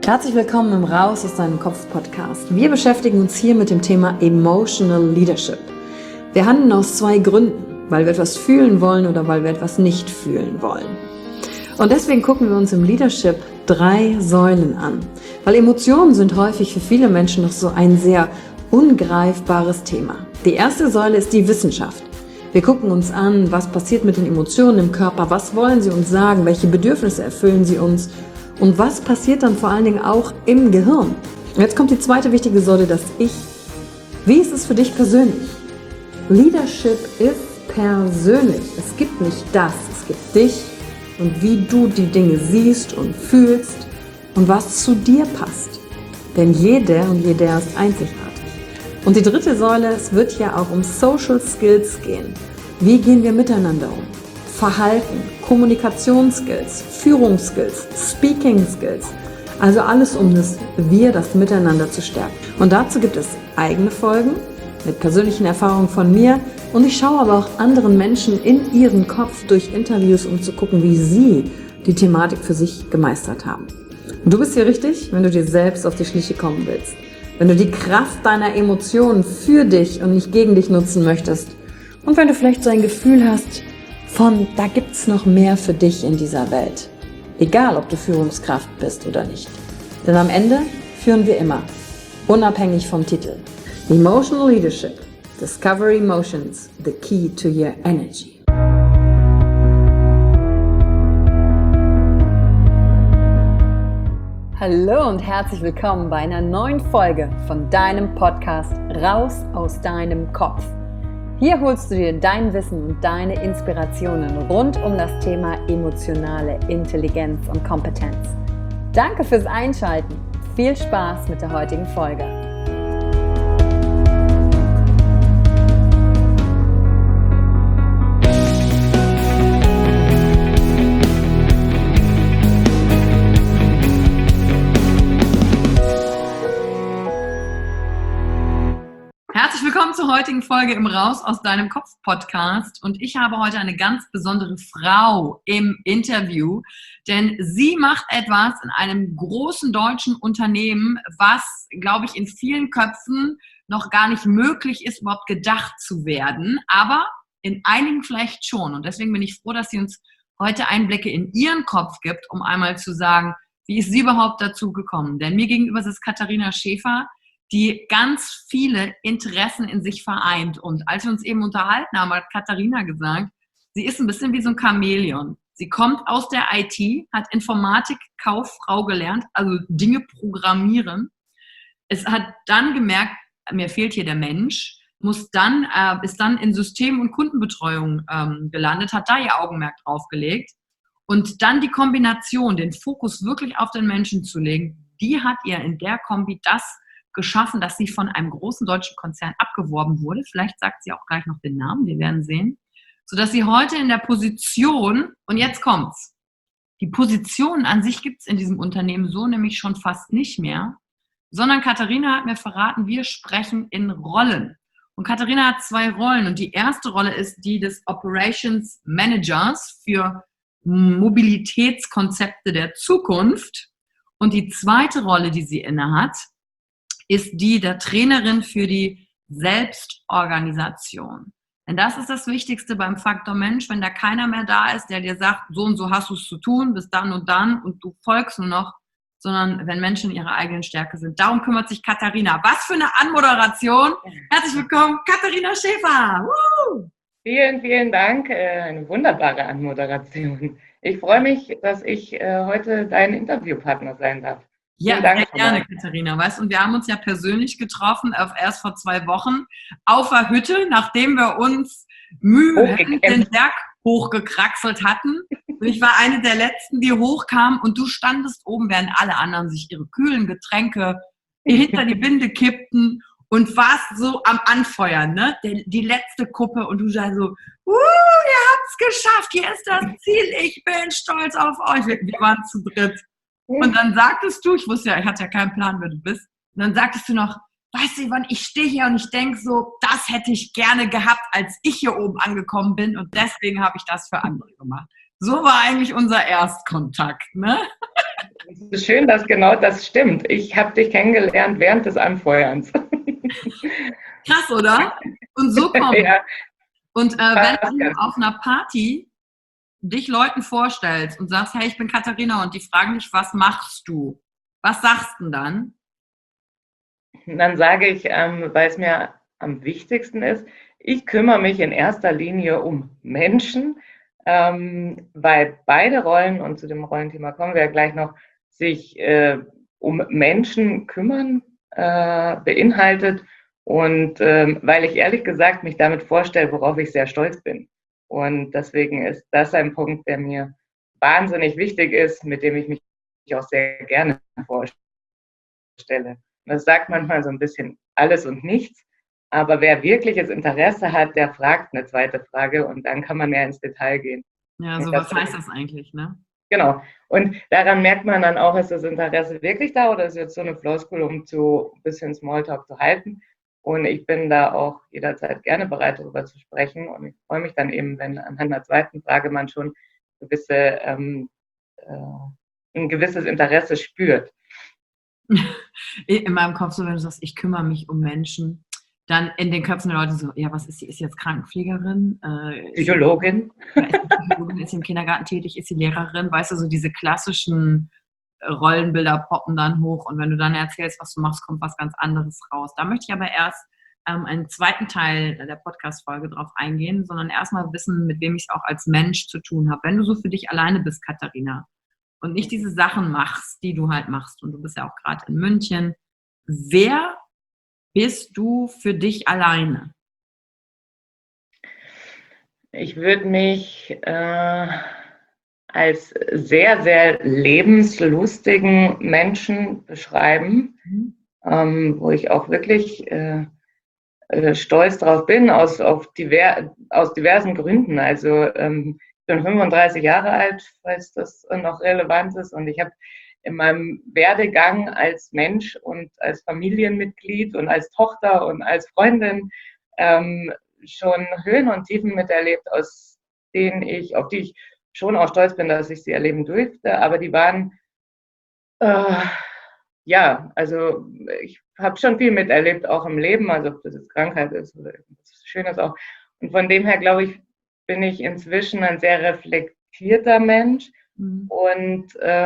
Herzlich willkommen im Raus aus deinem Kopf Podcast. Wir beschäftigen uns hier mit dem Thema Emotional Leadership. Wir handeln aus zwei Gründen, weil wir etwas fühlen wollen oder weil wir etwas nicht fühlen wollen. Und deswegen gucken wir uns im Leadership 3 Säulen an, weil Emotionen sind häufig für viele Menschen noch so ein sehr ungreifbares Thema. Die erste Säule ist die Wissenschaft. Wir gucken uns an, was passiert mit den Emotionen im Körper, was wollen sie uns sagen, welche Bedürfnisse erfüllen sie uns und was passiert dann vor allen Dingen auch im Gehirn. Und jetzt kommt die zweite wichtige Säule, das Ich. Wie ist es für dich persönlich? Leadership ist persönlich. Es gibt nicht das, es gibt dich und wie du die Dinge siehst und fühlst und was zu dir passt. Denn jeder und jeder ist einzigartig. Und die dritte Säule, es wird ja auch um Social Skills gehen. Wie gehen wir miteinander um? Verhalten, Kommunikationsskills, Führungsskills, Speaking Skills. Also alles um das Miteinander zu stärken. Und dazu gibt es eigene Folgen mit persönlichen Erfahrungen von mir. Und ich schaue aber auch anderen Menschen in ihren Kopf durch Interviews, um zu gucken, wie sie die Thematik für sich gemeistert haben. Und du bist hier richtig, wenn du dir selbst auf die Schliche kommen willst. Wenn du die Kraft deiner Emotionen für dich und nicht gegen dich nutzen möchtest. Und wenn du vielleicht so ein Gefühl hast, da gibt's noch mehr für dich in dieser Welt. Egal, ob du Führungskraft bist oder nicht. Denn am Ende führen wir immer, unabhängig vom Titel. Emotional Leadership. Discover Emotions, the key to your energy. Hallo und herzlich willkommen bei einer neuen Folge von deinem Podcast Raus aus deinem Kopf. Hier holst du dir dein Wissen und deine Inspirationen rund um das Thema emotionale Intelligenz und Kompetenz. Danke fürs Einschalten. Viel Spaß mit der heutigen Folge. Herzlich willkommen zur heutigen Folge im Raus aus deinem Kopf Podcast und ich habe heute eine ganz besondere Frau im Interview, denn sie macht etwas in einem großen deutschen Unternehmen, was, glaube ich, in vielen Köpfen noch gar nicht möglich ist, überhaupt gedacht zu werden, aber in einigen vielleicht schon und deswegen bin ich froh, dass sie uns heute Einblicke in ihren Kopf gibt, um einmal zu sagen, wie ist sie überhaupt dazu gekommen, denn mir gegenüber ist Katharina Schäfer, die ganz viele Interessen in sich vereint. Und als wir uns eben unterhalten haben, hat Katharina gesagt, sie ist ein bisschen wie so ein Chamäleon. Sie kommt aus der IT, hat Informatik-Kauffrau gelernt, also Dinge programmieren. Es hat dann gemerkt, mir fehlt hier der Mensch, ist dann in System- und Kundenbetreuung gelandet, hat da ihr Augenmerk drauf gelegt. Und dann die Kombination, den Fokus wirklich auf den Menschen zu legen, die hat ihr in der Kombi das geschaffen, dass sie von einem großen deutschen Konzern abgeworben wurde. Vielleicht sagt sie auch gleich noch den Namen, wir werden sehen. Sodass sie heute in der Position, und jetzt kommt's, die Position an sich gibt's in diesem Unternehmen so nämlich schon fast nicht mehr, sondern Katharina hat mir verraten, wir sprechen in Rollen. Und Katharina hat 2 Rollen und die erste Rolle ist die des Operations Managers für Mobilitätskonzepte der Zukunft und die zweite Rolle, die sie innehat, ist die der Trainerin für die Selbstorganisation. Denn das ist das Wichtigste beim Faktor Mensch, wenn da keiner mehr da ist, der dir sagt, so und so hast du es zu tun, bis dann und du folgst nur noch, sondern wenn Menschen in ihrer eigenen Stärke sind. Darum kümmert sich Katharina. Was für eine Anmoderation. Herzlich willkommen, Katharina Schäfer. Woo! Vielen, vielen Dank. Eine wunderbare Anmoderation. Ich freue mich, dass ich heute dein Interviewpartner sein darf. Ja, sehr gerne, Katharina. Weißt du, und wir haben uns ja persönlich getroffen, erst vor 2 Wochen, auf der Hütte, nachdem wir uns mühsam den Berg hochgekraxelt hatten. Und ich war eine der Letzten, die hochkam und du standest oben, während alle anderen sich ihre kühlen Getränke hinter die Binde kippten und warst so am Anfeuern, ne? Die letzte Kuppe und du da so, ihr habt's geschafft, hier ist das Ziel, ich bin stolz auf euch. Wir waren zu dritt. Und dann sagtest du, ich hatte ja keinen Plan, wer du bist, und dann sagtest du noch, weißt du, Yvonne, ich stehe hier und ich denke so, das hätte ich gerne gehabt, als ich hier oben angekommen bin und deswegen habe ich das für andere gemacht. So war eigentlich unser Erstkontakt, ne? Es ist schön, dass genau das stimmt. Ich habe dich kennengelernt während des Anfeuerns. Krass, oder? Und so kommt. Ja, Und wenn passt du ganz auf einer Party dich Leuten vorstellst und sagst, hey, ich bin Katharina und die fragen dich, was machst du? Was sagst du denn dann? Dann sage ich, weil es mir am wichtigsten ist, ich kümmere mich in erster Linie um Menschen, weil beide Rollen, und zu dem Rollenthema kommen wir ja gleich noch, sich um Menschen kümmern beinhaltet und weil ich ehrlich gesagt mich damit vorstelle, worauf ich sehr stolz bin. Und deswegen ist das ein Punkt, der mir wahnsinnig wichtig ist, mit dem ich mich auch sehr gerne vorstelle. Das sagt manchmal so ein bisschen alles und nichts. Aber wer wirkliches Interesse hat, der fragt eine zweite Frage und dann kann man mehr ins Detail gehen. Ja, so Das, was heißt das eigentlich, ne? genau. Und daran merkt man dann auch, ist das Interesse wirklich da oder ist jetzt so eine Floskel, um zu ein bisschen Smalltalk zu halten. Und ich bin da auch jederzeit gerne bereit, darüber zu sprechen. Und ich freue mich dann eben, wenn anhand der zweiten Frage man schon gewisse, ein gewisses Interesse spürt. In meinem Kopf so, wenn du sagst, ich kümmere mich um Menschen, dann in den Köpfen der Leute so, ja, was ist sie? Ist sie jetzt Krankenpflegerin? Psychologin. Ist sie Psychologin? Ist sie im Kindergarten tätig? Ist sie Lehrerin? Weißt du, so diese klassischen Rollenbilder poppen dann hoch und wenn du dann erzählst, was du machst, kommt was ganz anderes raus. Da möchte ich aber erst einen zweiten Teil der Podcast-Folge drauf eingehen, sondern erstmal wissen, mit wem ich es auch als Mensch zu tun habe. Wenn du so für dich alleine bist, Katharina, und nicht diese Sachen machst, die du halt machst, und du bist ja auch gerade in München, wer bist du für dich alleine? Ich würde mich als sehr, sehr lebenslustigen Menschen beschreiben, wo ich auch wirklich stolz drauf bin, aus diversen Gründen. Also ich bin 35 Jahre alt, falls das noch relevant ist, und ich habe in meinem Werdegang als Mensch und als Familienmitglied und als Tochter und als Freundin schon Höhen und Tiefen miterlebt, auf die ich schon auch stolz bin, dass ich sie erleben durfte, aber die waren, ja, also ich habe schon viel miterlebt, auch im Leben, also ob das jetzt Krankheit ist oder irgendwas Schönes auch. Und von dem her, glaube ich, bin ich inzwischen ein sehr reflektierter Mensch und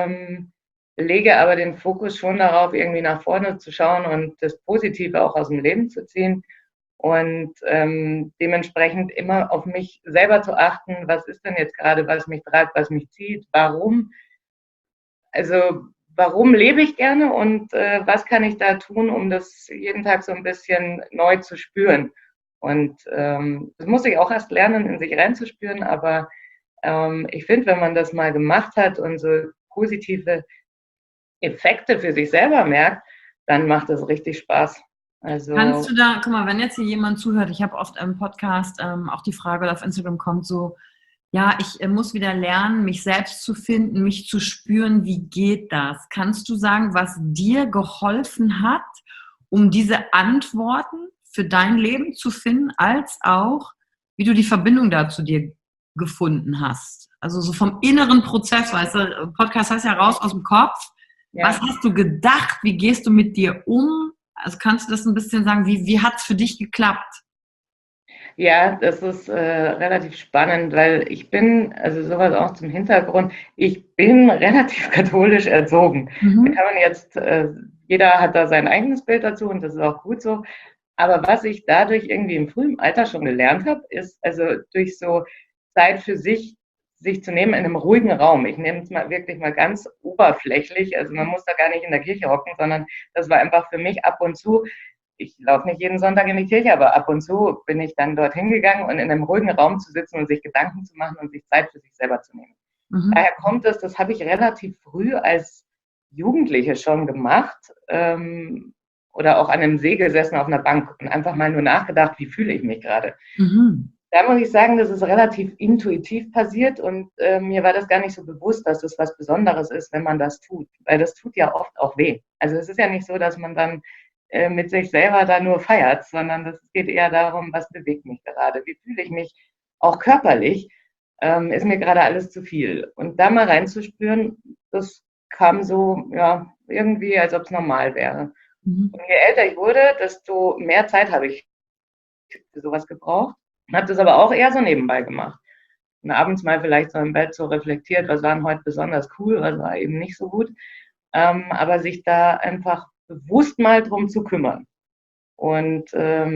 lege aber den Fokus schon darauf, irgendwie nach vorne zu schauen und das Positive auch aus dem Leben zu ziehen. Und dementsprechend immer auf mich selber zu achten, was ist denn jetzt gerade, was mich treibt, was mich zieht, warum. Also warum lebe ich gerne und was kann ich da tun, um das jeden Tag so ein bisschen neu zu spüren. Und das muss ich auch erst lernen, in sich reinzuspüren, aber ich finde, wenn man das mal gemacht hat und so positive Effekte für sich selber merkt, dann macht das richtig Spaß. Also, Kannst du da, guck mal, wenn jetzt hier jemand zuhört, ich habe oft im Podcast auch die Frage, oder auf Instagram kommt so, ja, ich muss wieder lernen, mich selbst zu finden, mich zu spüren, wie geht das? Kannst du sagen, was dir geholfen hat, um diese Antworten für dein Leben zu finden, als auch, wie du die Verbindung da zu dir gefunden hast? Also so vom inneren Prozess, weißt du, Podcast heißt ja raus aus dem Kopf. ja. Was hast du gedacht? Wie gehst du mit dir um? Also kannst du das ein bisschen sagen, wie hat es für dich geklappt? Ja, das ist relativ spannend, weil ich bin, also sowas auch zum Hintergrund, ich bin relativ katholisch erzogen. Da kann man jetzt, jeder hat da sein eigenes Bild dazu und das ist auch gut so. Aber was ich dadurch irgendwie im frühen Alter schon gelernt habe, ist also durch so Zeit für sich zu nehmen in einem ruhigen Raum. Ich nehme es mal wirklich mal ganz oberflächlich. Also man muss da gar nicht in der Kirche hocken, sondern das war einfach für mich ab und zu. Ich laufe nicht jeden Sonntag in die Kirche, aber ab und zu bin ich dann dorthin gegangen und in einem ruhigen Raum zu sitzen und sich Gedanken zu machen und sich Zeit für sich selber zu nehmen. Daher kommt es, das habe ich relativ früh als Jugendliche schon gemacht oder auch an einem See gesessen auf einer Bank und einfach mal nur nachgedacht, wie fühle ich mich gerade. Da muss ich sagen, das ist relativ intuitiv passiert und mir war das gar nicht so bewusst, dass das was Besonderes ist, wenn man das tut, weil das tut ja oft auch weh. Also es ist ja nicht so, dass man dann mit sich selber da nur feiert, sondern es geht eher darum, was bewegt mich gerade, wie fühle ich mich auch körperlich, ist mir gerade alles zu viel. Und da mal reinzuspüren, das kam so, ja, irgendwie, als ob es normal wäre. Mhm. Und je älter ich wurde, desto mehr Zeit habe ich für sowas gebraucht. Habe das aber auch eher so nebenbei gemacht. Und abends mal vielleicht so im Bett so reflektiert, was war denn heute besonders cool, was war eben nicht so gut. Aber sich da einfach bewusst mal drum zu kümmern. Und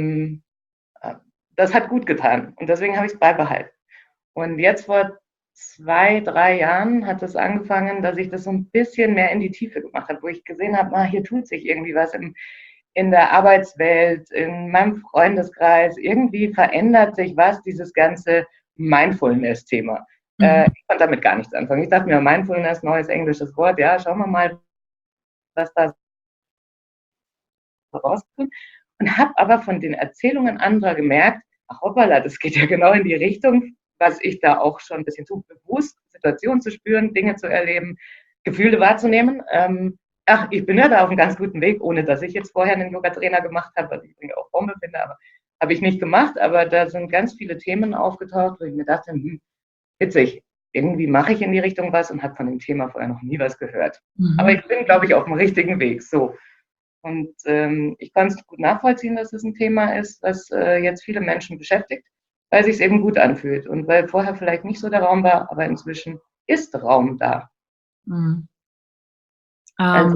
das hat gut getan. Und deswegen habe ich es beibehalten. Und jetzt vor 2, 3 Jahren hat es angefangen, dass ich das so ein bisschen mehr in die Tiefe gemacht habe, wo ich gesehen habe, hier tut sich irgendwie was in der Arbeitswelt, in meinem Freundeskreis. Irgendwie verändert sich was, dieses ganze Mindfulness-Thema. Ich konnte damit gar nichts anfangen. Ich dachte mir, Mindfulness, neues englisches Wort, ja, schauen wir mal, was da rauskommt. Und habe aber von den Erzählungen anderer gemerkt, ach hoppala, das geht ja genau in die Richtung, was ich da auch schon ein bisschen zu bewusst, Situationen zu spüren, Dinge zu erleben, Gefühle wahrzunehmen. Ich bin ja da auf einem ganz guten Weg, ohne dass ich jetzt vorher einen Yoga-Trainer gemacht habe, was ich auch Bombe finde, aber habe ich nicht gemacht. Aber da sind ganz viele Themen aufgetaucht, wo ich mir dachte, witzig, irgendwie mache ich in die Richtung was und habe von dem Thema vorher noch nie was gehört. Aber ich bin, glaube ich, auf dem richtigen Weg. So. Und ich kann es gut nachvollziehen, dass es ein Thema ist, was jetzt viele Menschen beschäftigt, weil es sich eben gut anfühlt und weil vorher vielleicht nicht so der Raum war, aber inzwischen ist Raum da. Mhm. Also,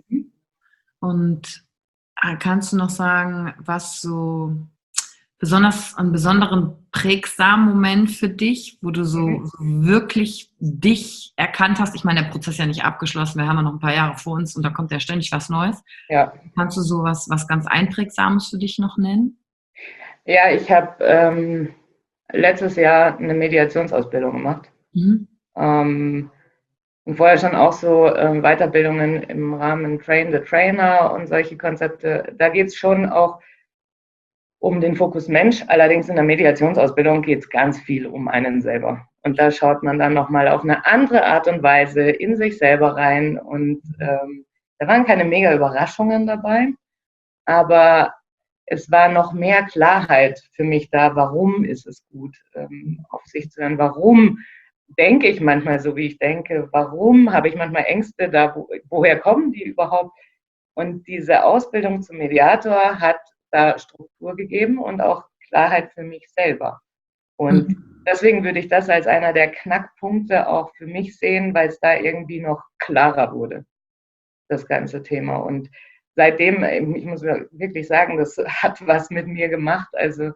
Und kannst du noch sagen, was so besonders einen besonderen prägsamen Moment für dich, wo du so wirklich dich erkannt hast? Ich meine, der Prozess ist ja nicht abgeschlossen, wir haben ja noch ein paar Jahre vor uns und da kommt ja ständig was Neues. ja. Kannst du so was ganz Einprägsames für dich noch nennen? Ja, ich habe letztes Jahr eine Mediationsausbildung gemacht. Und vorher schon auch so Weiterbildungen im Rahmen Train the Trainer und solche Konzepte. Da geht es schon auch um den Fokus Mensch. Allerdings in der Mediationsausbildung geht es ganz viel um einen selber. Und da schaut man dann nochmal auf eine andere Art und Weise in sich selber rein. Und da waren keine mega Überraschungen dabei, aber es war noch mehr Klarheit für mich da, warum ist es gut, auf sich zu hören, warum denke ich manchmal so, wie ich denke, warum habe ich manchmal Ängste da, woher kommen die überhaupt? Und diese Ausbildung zum Mediator hat da Struktur gegeben und auch Klarheit für mich selber. Und deswegen würde ich das als einer der Knackpunkte auch für mich sehen, weil es da irgendwie noch klarer wurde, das ganze Thema. Und seitdem, ich muss wirklich sagen, das hat was mit mir gemacht. Also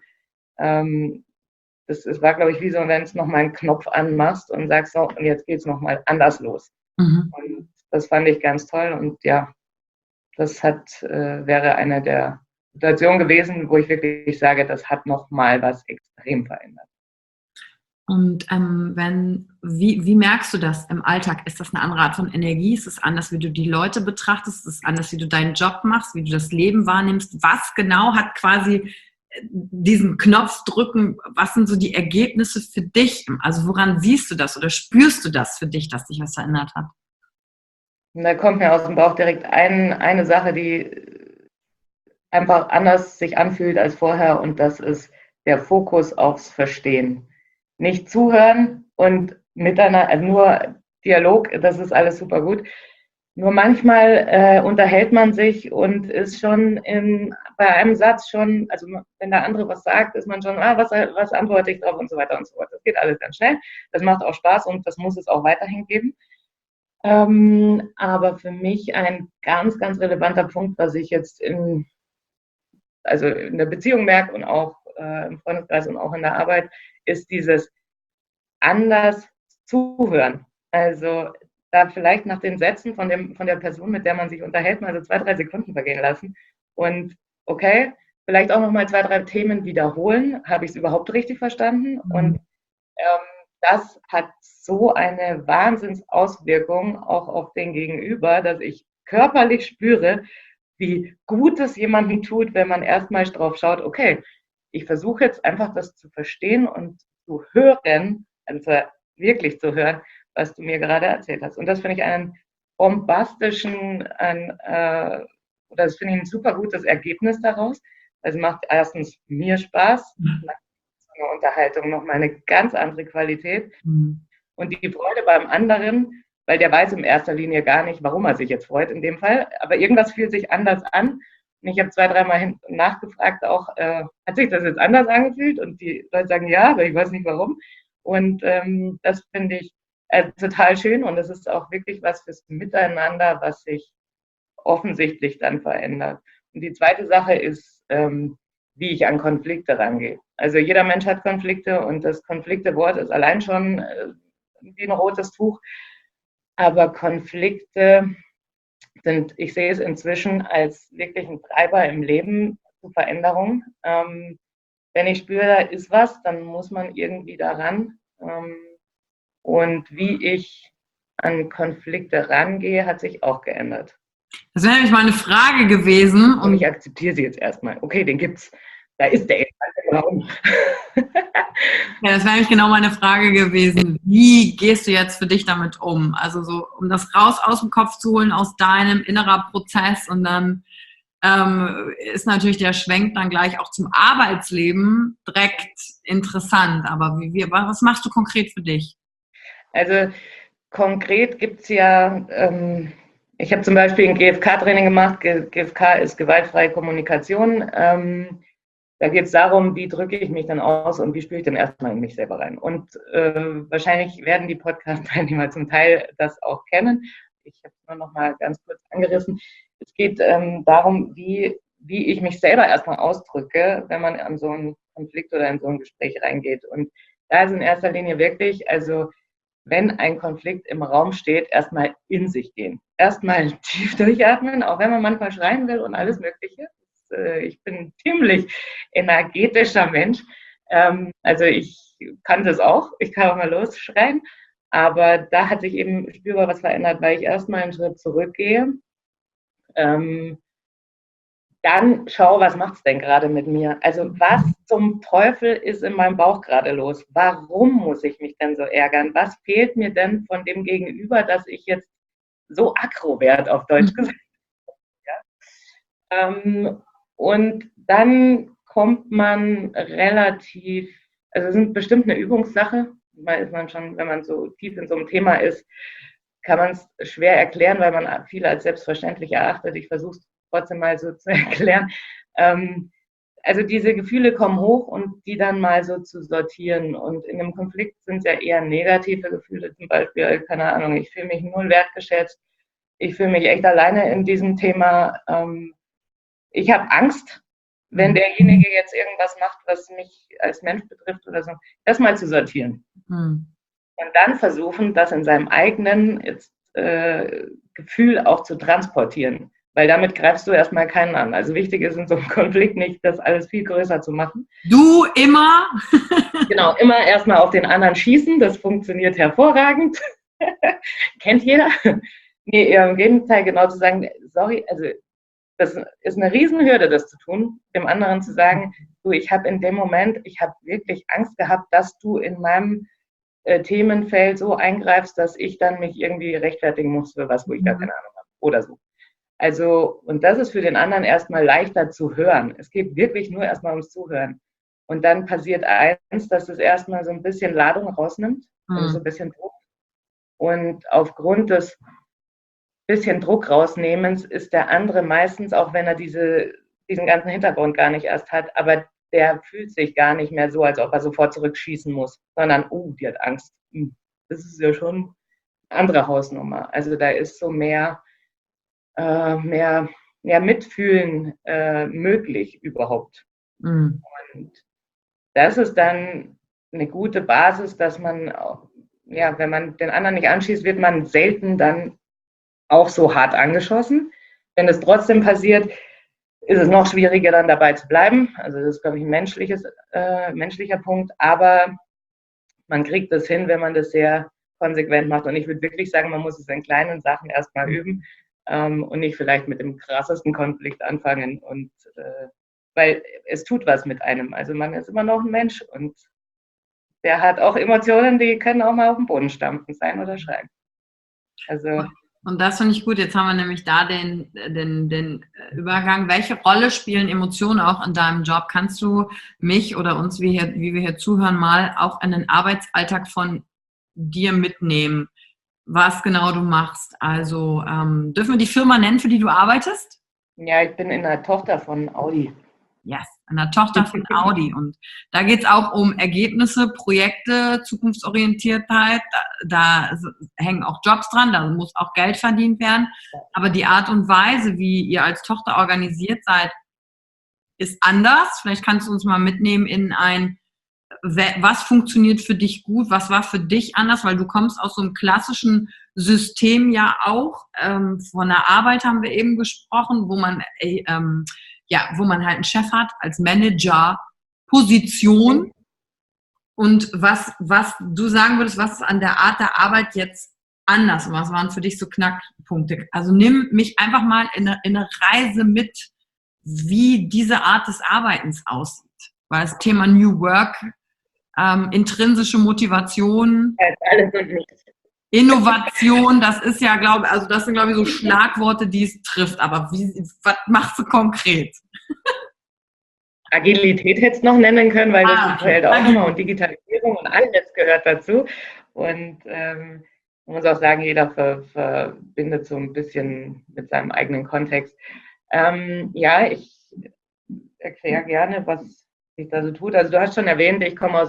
das war, glaube ich, wie so, wenn du nochmal einen Knopf anmachst und sagst, so, und jetzt geht es nochmal anders los. Und das fand ich ganz toll. Und ja, das wäre eine der Situationen gewesen, wo ich wirklich sage, das hat nochmal was extrem verändert. Und wie merkst du das im Alltag? Ist das eine andere Art von Energie? Ist es anders, wie du die Leute betrachtest? Ist es anders, wie du deinen Job machst, wie du das Leben wahrnimmst? Was genau hat quasi diesen Knopf drücken? Was sind so die Ergebnisse für dich? Also woran siehst du das oder spürst du das für dich, dass sich was verändert hat? Und da kommt mir aus dem Bauch direkt eine Sache, die einfach anders sich anfühlt als vorher, und das ist der Fokus aufs Verstehen. Nicht zuhören und miteinander, also nur Dialog, das ist alles super gut. Nur manchmal unterhält man sich und ist schon bei einem Satz schon, also wenn der andere was sagt, ist man schon, was antworte ich drauf und so weiter und so fort. Das geht alles ganz schnell. Das macht auch Spaß und das muss es auch weiterhin geben. Aber für mich ein ganz, ganz relevanter Punkt, was ich jetzt in der Beziehung merke und auch im Freundeskreis und auch in der Arbeit, ist dieses anders zuhören. Also da vielleicht nach den Sätzen von der Person, mit der man sich unterhält, mal so 2, 3 Sekunden vergehen lassen und okay, vielleicht auch nochmal 2, 3 Themen wiederholen. Habe ich es überhaupt richtig verstanden? Und das hat so eine Wahnsinnsauswirkung auch auf den Gegenüber, dass ich körperlich spüre, wie gut es jemandem tut, wenn man erstmal drauf schaut, okay, ich versuche jetzt einfach das zu verstehen und zu hören, also wirklich zu hören, was du mir gerade erzählt hast. Und das finde ich einen bombastischen, oder das finde ich ein super gutes Ergebnis daraus. Es macht erstens mir Spaß, so eine Unterhaltung nochmal eine ganz andere Qualität. Und die Freude beim anderen, weil der weiß in erster Linie gar nicht, warum er sich jetzt freut in dem Fall, aber irgendwas fühlt sich anders an. Und ich habe 2, 3 Mal nachgefragt auch, hat sich das jetzt anders angefühlt? Und die Leute sagen, ja, aber ich weiß nicht warum. Und das finde ich total schön und das ist auch wirklich was fürs Miteinander, was sich offensichtlich dann verändert. Und die zweite Sache ist, wie ich an Konflikte rangehe. Also jeder Mensch hat Konflikte und das Konflikte-Wort ist allein schon wie ein rotes Tuch. Aber Konflikte sind, ich sehe es inzwischen als wirklich ein Treiber im Leben zur Veränderung. Wenn ich spüre, da ist was, dann muss man irgendwie daran. Und wie ich an Konflikte rangehe, hat sich auch geändert. Das wäre nämlich mal eine Frage gewesen. Und ich akzeptiere sie jetzt erstmal. Okay, den gibt's. Da ist der Elefant im Raum. Ja, das wäre nämlich genau meine Frage gewesen. Wie gehst du jetzt für dich damit um? Also so, um das raus aus dem Kopf zu holen, aus deinem innerer Prozess und dann ist natürlich der Schwenk dann gleich auch zum Arbeitsleben direkt interessant. Aber was machst du konkret für dich? Also konkret gibt es ja, ich habe zum Beispiel ein GFK-Training gemacht. GFK ist gewaltfreie Kommunikation. Da geht es darum, wie drücke ich mich dann aus und wie spüre ich dann erstmal in mich selber rein. Und wahrscheinlich werden die Podcast-Teilnehmer zum Teil das auch kennen. Ich habe es nur noch mal ganz kurz angerissen. Es geht darum, wie ich mich selber erstmal ausdrücke, wenn man an so einen Konflikt oder in so ein Gespräch reingeht. Und da ist in erster Linie wirklich, also wenn ein Konflikt im Raum steht, erstmal in sich gehen. Erstmal tief durchatmen, auch wenn man manchmal schreien will und alles Mögliche. Ich bin ein ziemlich energetischer Mensch. Also ich kann das auch. Ich kann auch mal losschreien. Aber da hat sich eben spürbar was verändert, weil ich erstmal einen Schritt zurückgehe. Dann schau, was macht es denn gerade mit mir? Also was zum Teufel ist in meinem Bauch gerade los? Warum muss ich mich denn so ärgern? Was fehlt mir denn von dem Gegenüber, dass ich jetzt so aggro werde, auf Deutsch gesagt? Ja. Und dann kommt man relativ, also es ist bestimmt eine Übungssache. Mal ist man schon, wenn man so tief in so einem Thema ist, kann man es schwer erklären, weil man viele als selbstverständlich erachtet. Ich versuche es trotzdem mal so zu erklären. Also diese Gefühle kommen hoch und die dann mal so zu sortieren. Und in einem Konflikt sind es ja eher negative Gefühle, zum Beispiel, keine Ahnung, ich fühle mich null wertgeschätzt, ich fühle mich echt alleine in diesem Thema. Ich habe Angst, wenn derjenige jetzt irgendwas macht, was mich als Mensch betrifft oder so, das mal zu sortieren. Und dann versuchen, das in seinem eigenen Gefühl auch zu transportieren. Weil damit greifst du erstmal keinen an. Also wichtig ist in so einem Konflikt nicht, das alles viel größer zu machen. Du immer? Genau, immer erstmal auf den anderen schießen. Das funktioniert hervorragend. Kennt jeder. Nee, im Gegenteil, genau zu sagen, sorry, also das ist eine Riesenhürde, das zu tun, dem anderen zu sagen, du, ich habe in dem Moment, ich habe wirklich Angst gehabt, dass du in meinem Themenfeld so eingreifst, dass ich dann mich irgendwie rechtfertigen muss für was, wo ich gar keine Ahnung habe oder so. Also, und das ist für den anderen erstmal leichter zu hören. Es geht wirklich nur erstmal ums Zuhören. Und dann passiert eins, dass es erstmal so ein bisschen Ladung rausnimmt, also so ein bisschen Druck. Und aufgrund des bisschen Druck rausnehmens ist der andere meistens, auch wenn er diesen ganzen Hintergrund gar nicht erst hat, aber der fühlt sich gar nicht mehr so, als ob er sofort zurückschießen muss, sondern, die hat Angst. Das ist ja schon eine andere Hausnummer. Also da ist so mehr Mitfühlen möglich überhaupt. Und das ist dann eine gute Basis, dass man, wenn man den anderen nicht anschießt, wird man selten dann auch so hart angeschossen. Wenn es trotzdem passiert, ist es noch schwieriger, dann dabei zu bleiben. Also das ist, glaube ich, ein menschlicher Punkt. Aber man kriegt das hin, wenn man das sehr konsequent macht. Und ich würde wirklich sagen, man muss es in kleinen Sachen erstmal üben und nicht vielleicht mit dem krassesten Konflikt anfangen. Und weil es tut was mit einem. Also man ist immer noch ein Mensch und der hat auch Emotionen, die können auch mal auf den Boden stampfen sein oder schreien. Also und das finde ich gut. Jetzt haben wir nämlich da den Übergang. Welche Rolle spielen Emotionen auch in deinem Job? Kannst du mich oder uns, wie wir hier zuhören, mal auch in den Arbeitsalltag von dir mitnehmen? was genau du machst. Also dürfen wir die Firma nennen, für die du arbeitest? Ja, ich bin in der Tochter von Audi. Yes, einer Tochter von Audi. Und da geht es auch um Ergebnisse, Projekte, Zukunftsorientiertheit. Da hängen auch Jobs dran, da muss auch Geld verdient werden. Aber die Art und Weise, wie ihr als Tochter organisiert seid, ist anders. Vielleicht kannst du uns mal mitnehmen in was funktioniert für dich gut, was war für dich anders, weil du kommst aus so einem klassischen System ja auch. Von der Arbeit haben wir eben gesprochen, wo man halt einen Chef hat als Manager, Position. Und was du sagen würdest, was ist an der Art der Arbeit jetzt anders? Und was waren für dich so Knackpunkte? Also nimm mich einfach mal in eine Reise mit, wie diese Art des Arbeitens aussieht. Weil das Thema New Work, intrinsische Motivation, Alles und nichts. Innovation, das ist ja, das sind, glaube ich, so Schlagworte, die es trifft. Aber was machst du konkret? Agilität hätte es noch nennen können, weil das fällt auch immer und Digitalisierung und alles gehört dazu. Und man muss auch sagen, jeder verbindet so ein bisschen mit seinem eigenen Kontext. Ja, ich erkläre gerne, was sich da so tut. Also du hast schon erwähnt, ich komme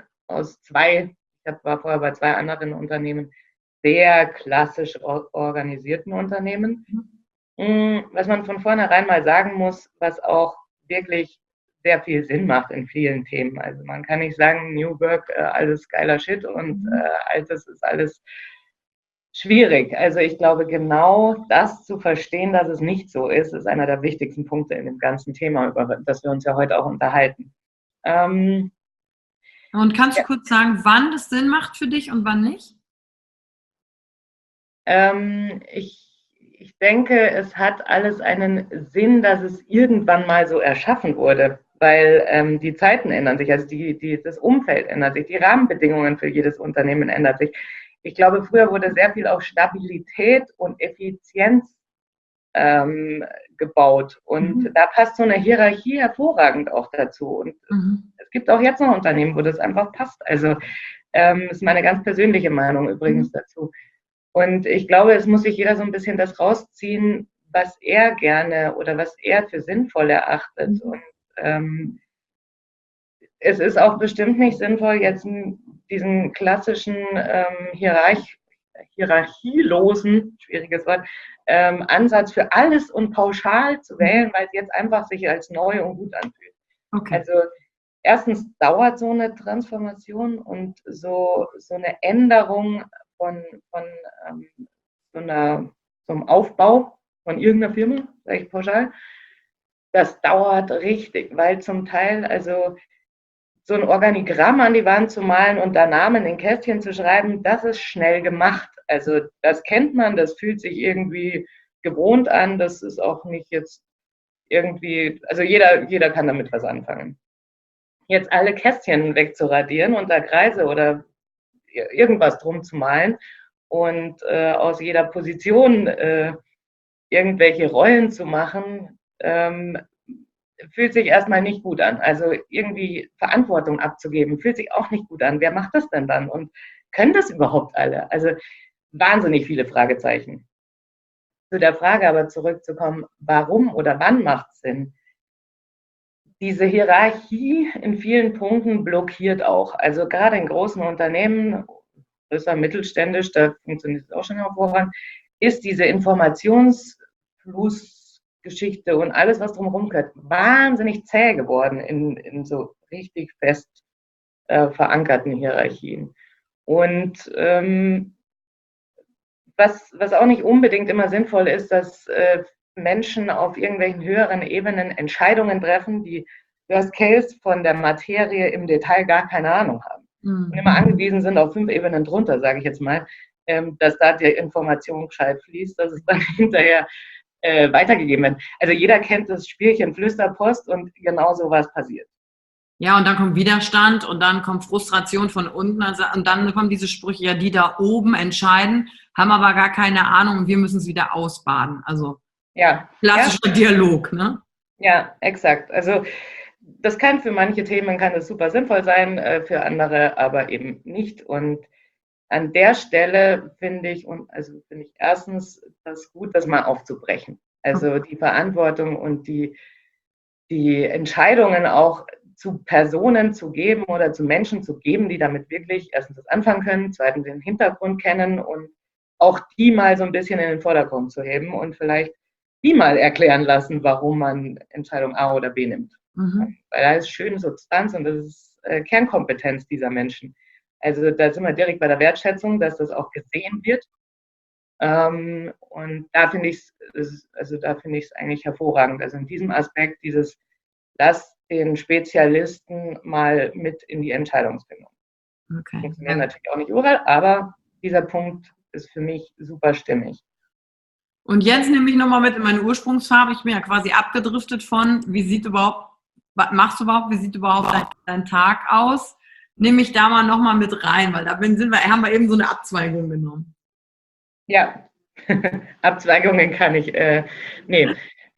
war vorher bei 2 anderen Unternehmen, sehr klassisch organisierten Unternehmen. Was man von vornherein mal sagen muss, was auch wirklich sehr viel Sinn macht in vielen Themen. Also man kann nicht sagen, New Work, alles geiler Shit und Altes ist alles schwierig. Also ich glaube, genau das zu verstehen, dass es nicht so ist, ist einer der wichtigsten Punkte in dem ganzen Thema, über das wir uns ja heute auch unterhalten. Und kannst du kurz sagen, wann das Sinn macht für dich und wann nicht? Ich denke, es hat alles einen Sinn, dass es irgendwann mal so erschaffen wurde, weil die Zeiten ändern sich, also das Umfeld ändert sich, die Rahmenbedingungen für jedes Unternehmen ändern sich. Ich glaube, früher wurde sehr viel auf Stabilität und Effizienz gebaut und da passt so eine Hierarchie hervorragend auch dazu und es gibt auch jetzt noch Unternehmen, wo das einfach passt. Also ist meine ganz persönliche Meinung übrigens dazu. Und ich glaube, es muss sich jeder so ein bisschen das rausziehen, was er gerne oder was er für sinnvoll erachtet. Und es ist auch bestimmt nicht sinnvoll, jetzt diesen klassischen hierarchielosen, schwieriges Wort, Ansatz für alles und pauschal zu wählen, weil es jetzt einfach sich als neu und gut anfühlt. Okay. Also erstens dauert so eine Transformation und so eine Änderung von so einem Aufbau von irgendeiner Firma, sage ich pauschal, das dauert richtig, weil zum Teil, also so ein Organigramm an die Wand zu malen und da Namen in Kästchen zu schreiben, das ist schnell gemacht. Also das kennt man, das fühlt sich irgendwie gewohnt an, das ist auch nicht jetzt irgendwie, also jeder kann damit was anfangen. Jetzt alle Kästchen wegzuradieren und da Kreise oder irgendwas drum zu malen und aus jeder Position irgendwelche Rollen zu machen, fühlt sich erstmal nicht gut an. Also irgendwie Verantwortung abzugeben, fühlt sich auch nicht gut an. Wer macht das denn dann? Und können das überhaupt alle? Also wahnsinnig viele Fragezeichen. Zu der Frage aber zurückzukommen, warum oder wann macht es Sinn? Diese Hierarchie in vielen Punkten blockiert auch. Also gerade in großen Unternehmen, größer mittelständisch, da funktioniert es auch schon hervorragend, ist diese Informationsflussgeschichte und alles, was drumherum gehört, wahnsinnig zäh geworden in so richtig fest verankerten Hierarchien. Und was auch nicht unbedingt immer sinnvoll ist, dass Menschen auf irgendwelchen höheren Ebenen Entscheidungen treffen, die Worst Case von der Materie im Detail gar keine Ahnung haben. Und immer angewiesen sind auf 5 Ebenen drunter, sage ich jetzt mal, dass da die Information gescheit fließt, dass es dann hinterher weitergegeben wird. Also jeder kennt das Spielchen Flüsterpost und genau so was passiert. Ja, und dann kommt Widerstand und dann kommt Frustration von unten und dann kommen diese Sprüche, ja, die da oben entscheiden, haben aber gar keine Ahnung und wir müssen es wieder ausbaden. Also ja, klassischer Dialog, ne? Ja, exakt. Also das kann für manche Themen kann das super sinnvoll sein, für andere aber eben nicht. Und an der Stelle finde ich erstens das gut, das mal aufzubrechen. Also die Verantwortung und die Entscheidungen auch zu Personen zu geben oder zu Menschen zu geben, die damit wirklich erstens das anfangen können, zweitens den Hintergrund kennen und auch die mal so ein bisschen in den Vordergrund zu heben und vielleicht die mal erklären lassen, warum man Entscheidung A oder B nimmt. Weil da ist schöne Substanz und das ist Kernkompetenz dieser Menschen. Also da sind wir direkt bei der Wertschätzung, dass das auch gesehen wird. Und da finde ich es eigentlich hervorragend. Also in diesem Aspekt lass den Spezialisten mal mit in die Entscheidungsfindung. Okay. Funktioniert natürlich auch nicht überall, aber dieser Punkt ist für mich super stimmig. Und jetzt nehme ich nochmal mit in meine Ursprungsfarbe. Ich bin ja quasi abgedriftet was machst du überhaupt, wie sieht überhaupt dein Tag aus? Nehme ich da mal nochmal mit rein, weil haben wir eben so eine Abzweigung genommen. Ja, Abzweigungen kann ich, nee.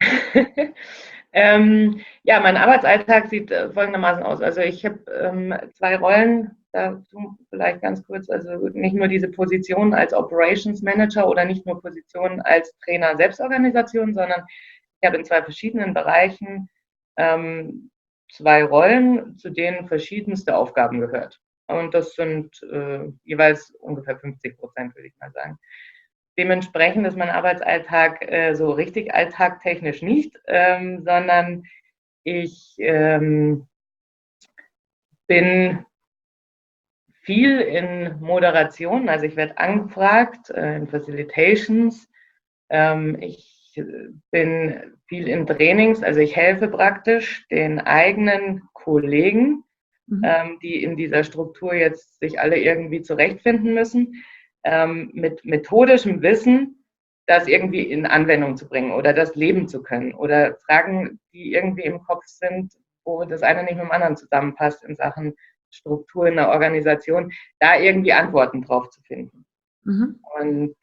Ja, mein Arbeitsalltag sieht folgendermaßen aus. Also ich habe 2 Rollen, dazu vielleicht ganz kurz, also nicht nur diese Position als Operations Manager oder nicht nur Position als Trainer Selbstorganisation, sondern ich habe in 2 verschiedenen Bereichen 2 Rollen, zu denen verschiedenste Aufgaben gehört. Und das sind jeweils ungefähr 50%, würde ich mal sagen. Dementsprechend ist mein Arbeitsalltag so richtig alltagtechnisch nicht, sondern ich bin viel in Moderation, also ich werde angefragt in Facilitations. Ich bin viel in Trainings, also ich helfe praktisch den eigenen Kollegen, die in dieser Struktur jetzt sich alle irgendwie zurechtfinden müssen, mit methodischem Wissen das irgendwie in Anwendung zu bringen oder das leben zu können oder Fragen, die irgendwie im Kopf sind, wo das eine nicht mit dem anderen zusammenpasst in Sachen Struktur in der Organisation, da irgendwie Antworten drauf zu finden. Und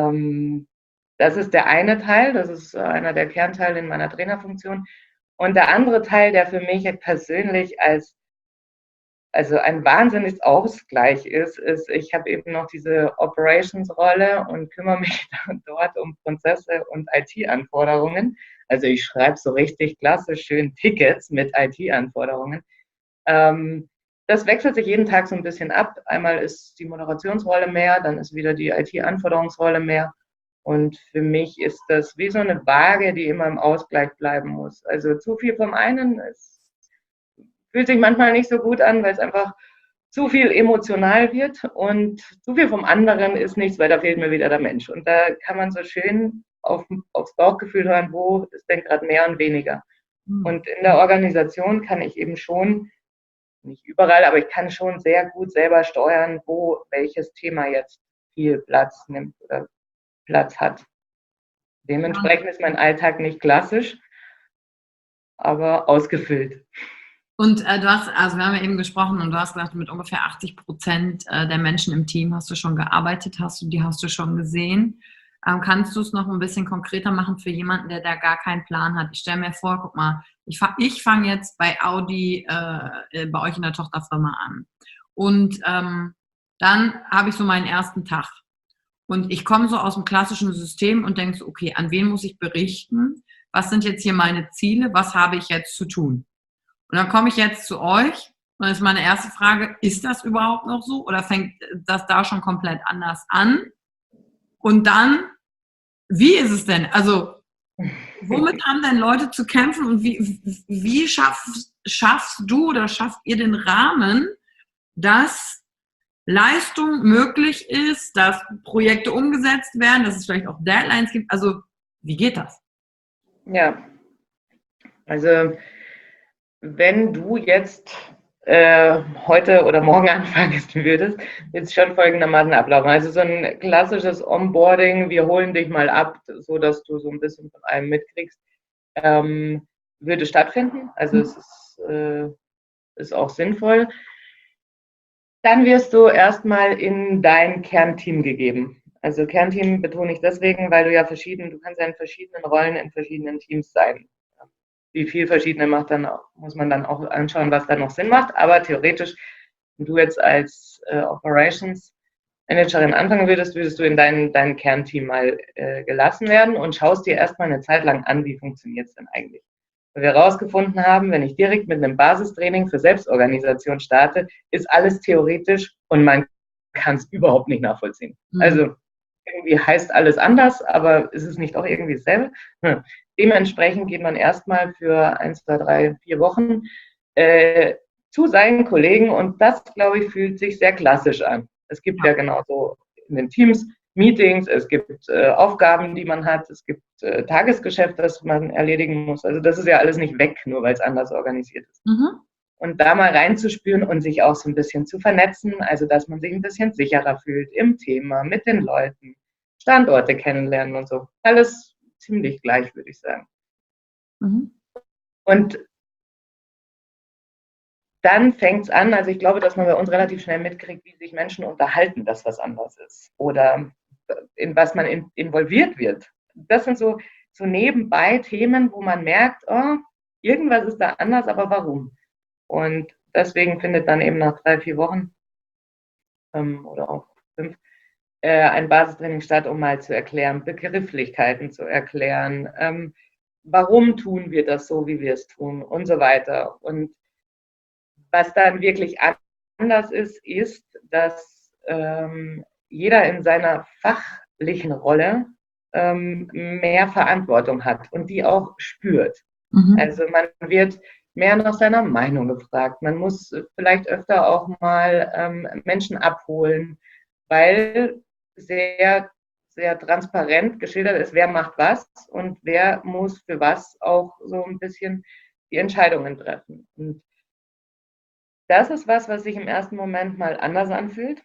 das ist der eine Teil, das ist einer der Kernteile in meiner Trainerfunktion. Und der andere Teil, der für mich persönlich also ein wahnsinniges Ausgleich ist, ich habe eben noch diese Operations-Rolle und kümmere mich dort um Prozesse und IT-Anforderungen. Also ich schreibe so richtig klassisch schön Tickets mit IT-Anforderungen. Das wechselt sich jeden Tag so ein bisschen ab. Einmal ist die Moderationsrolle mehr, dann ist wieder die IT-Anforderungsrolle mehr. Und für mich ist das wie so eine Waage, die immer im Ausgleich bleiben muss. Also zu viel vom einen fühlt sich manchmal nicht so gut an, weil es einfach zu viel emotional wird und zu viel vom anderen ist nichts, weil da fehlt mir wieder der Mensch. Und da kann man so schön aufs Bauchgefühl hören, wo ist denn gerade mehr und weniger. Und in der Organisation kann ich eben schon, nicht überall, aber ich kann schon sehr gut selber steuern, wo welches Thema jetzt viel Platz nimmt oder Platz hat. Dementsprechend ist mein Alltag nicht klassisch, aber ausgefüllt. Und wir haben ja eben gesprochen und du hast gesagt, mit ungefähr 80% der Menschen im Team hast du schon gearbeitet, die hast du schon gesehen. Kannst du es noch ein bisschen konkreter machen für jemanden, der da gar keinen Plan hat? Ich stelle mir vor, guck mal, ich fange jetzt bei Audi bei euch in der Tochterfirma an. Und dann habe ich so meinen ersten Tag. Und ich komme so aus dem klassischen System und denke so, okay, an wen muss ich berichten? Was sind jetzt hier meine Ziele? Was habe ich jetzt zu tun? Und dann komme ich jetzt zu euch und dann ist meine erste Frage, ist das überhaupt noch so oder fängt das da schon komplett anders an? Und dann, wie ist es denn? Also, womit haben denn Leute zu kämpfen und wie schaffst du oder schafft ihr den Rahmen, dass Leistung möglich ist, dass Projekte umgesetzt werden, dass es vielleicht auch Deadlines gibt? Also, wie geht das? Ja, also wenn du jetzt heute oder morgen anfangen würdest, wird es schon folgendermaßen ablaufen. Also so ein klassisches Onboarding, wir holen dich mal ab, so dass du so ein bisschen von allem mitkriegst, würde stattfinden. Also es ist auch sinnvoll. Dann wirst du erstmal in dein Kernteam gegeben. Also Kernteam betone ich deswegen, weil du kannst ja in verschiedenen Rollen in verschiedenen Teams sein. Wie viel verschiedene muss man dann auch anschauen, was da noch Sinn macht. Aber theoretisch, wenn du jetzt als Operations Managerin anfangen würdest, würdest du in dein Kernteam mal gelassen werden und schaust dir erstmal eine Zeit lang an, wie funktioniert es denn eigentlich. Weil wir herausgefunden haben, wenn ich direkt mit einem Basistraining für Selbstorganisation starte, ist alles theoretisch und man kann es überhaupt nicht nachvollziehen. Also irgendwie heißt alles anders, aber ist es nicht auch irgendwie dasselbe? Dementsprechend geht man erstmal für 1, 2, 3, 4 Wochen zu seinen Kollegen und das, glaube ich, fühlt sich sehr klassisch an. Es gibt ja genauso in den Teams Meetings, es gibt Aufgaben, die man hat, es gibt Tagesgeschäft, das man erledigen muss. Also das ist ja alles nicht weg, nur weil es anders organisiert ist. Und da mal reinzuspüren und sich auch so ein bisschen zu vernetzen, also dass man sich ein bisschen sicherer fühlt im Thema, mit den Leuten, Standorte kennenlernen und so. Alles ziemlich gleich, würde ich sagen. Und dann fängt es an, also ich glaube, dass man bei uns relativ schnell mitkriegt, wie sich Menschen unterhalten, dass was anders ist. Oder in was man involviert wird. Das sind so nebenbei Themen, wo man merkt, oh, irgendwas ist da anders, aber warum? Und deswegen findet dann eben nach 3, 4 Wochen oder auch 5 ein Basistraining statt, um mal zu erklären, Begrifflichkeiten zu erklären, warum tun wir das so, wie wir es tun und so weiter. Und was dann wirklich anders ist, dass jeder in seiner fachlichen Rolle mehr Verantwortung hat und die auch spürt. Also man wird mehr nach seiner Meinung gefragt. Man muss vielleicht öfter auch mal Menschen abholen, weil sehr, sehr transparent geschildert ist, wer macht was und wer muss für was auch so ein bisschen die Entscheidungen treffen. Und das ist was sich im ersten Moment mal anders anfühlt.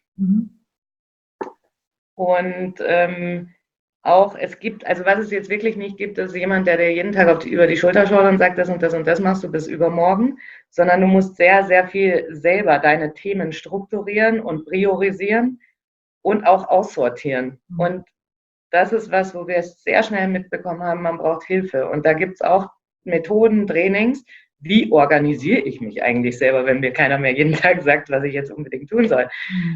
Und auch es gibt, also was es jetzt wirklich nicht gibt, ist jemand, der dir jeden Tag über die Schulter schaut und sagt, das und das und das machst du bis übermorgen, sondern du musst sehr, sehr viel selber deine Themen strukturieren und priorisieren und auch aussortieren. Und das ist was, wo wir es sehr schnell mitbekommen haben, man braucht Hilfe. Und da gibt es auch Methoden, Trainings, wie organisiere ich mich eigentlich selber, wenn mir keiner mehr jeden Tag sagt, was ich jetzt unbedingt tun soll.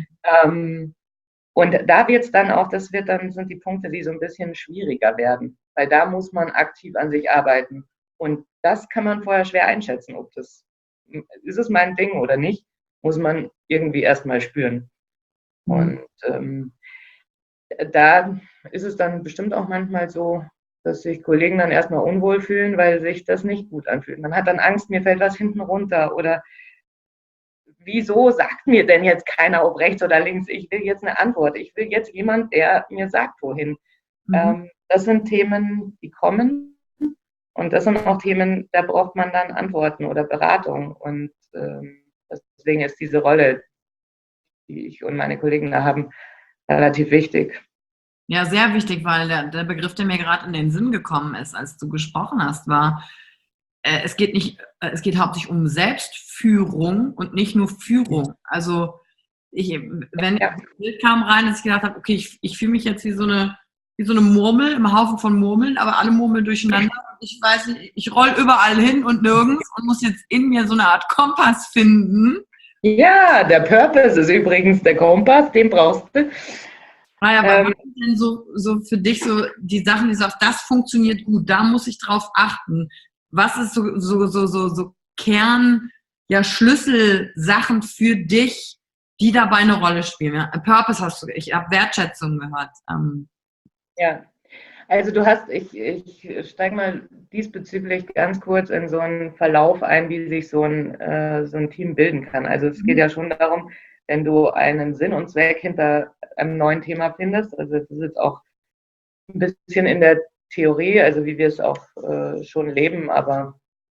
Und da wird es dann auch, sind die Punkte, die so ein bisschen schwieriger werden, weil da muss man aktiv an sich arbeiten. Und das kann man vorher schwer einschätzen, ist es mein Ding oder nicht, muss man irgendwie erstmal spüren. Und da ist es dann bestimmt auch manchmal so, dass sich Kollegen dann erstmal unwohl fühlen, weil sich das nicht gut anfühlt. Man hat dann Angst, mir fällt was hinten runter oder wieso sagt mir denn jetzt keiner, ob rechts oder links? Ich will jetzt eine Antwort. Ich will jetzt jemand, der mir sagt, wohin. Das sind Themen, die kommen und das sind auch Themen, da braucht man dann Antworten oder Beratung und deswegen ist diese Rolle, die ich und meine Kollegen da haben, relativ wichtig. Ja, sehr wichtig, weil der Begriff, der mir gerade in den Sinn gekommen ist, als du gesprochen hast, war, es geht hauptsächlich um Selbstführung und nicht nur Führung. Also wenn das Bild kam rein, dass ich gedacht habe, okay, ich fühle mich jetzt wie so eine Murmel im Haufen von Murmeln, aber alle Murmeln durcheinander. Ich weiß nicht, ich roll überall hin und nirgends und muss jetzt in mir so eine Art Kompass finden. Ja, der Purpose ist übrigens der Kompass, den brauchst du. Naja, aber was sind denn so für dich so die Sachen, die sagst, das funktioniert gut, da muss ich drauf achten. Was ist so Schlüsselsachen für dich, die dabei eine Rolle spielen? Ja? Purpose hast du, ich habe Wertschätzung gehört. Ja, also ich steige mal diesbezüglich ganz kurz in so einen Verlauf ein, wie sich so ein Team bilden kann. Also es geht ja schon darum, wenn du einen Sinn und Zweck hinter einem neuen Thema findest, also das ist jetzt auch ein bisschen in der Theorie, also wie wir es auch schon leben, aber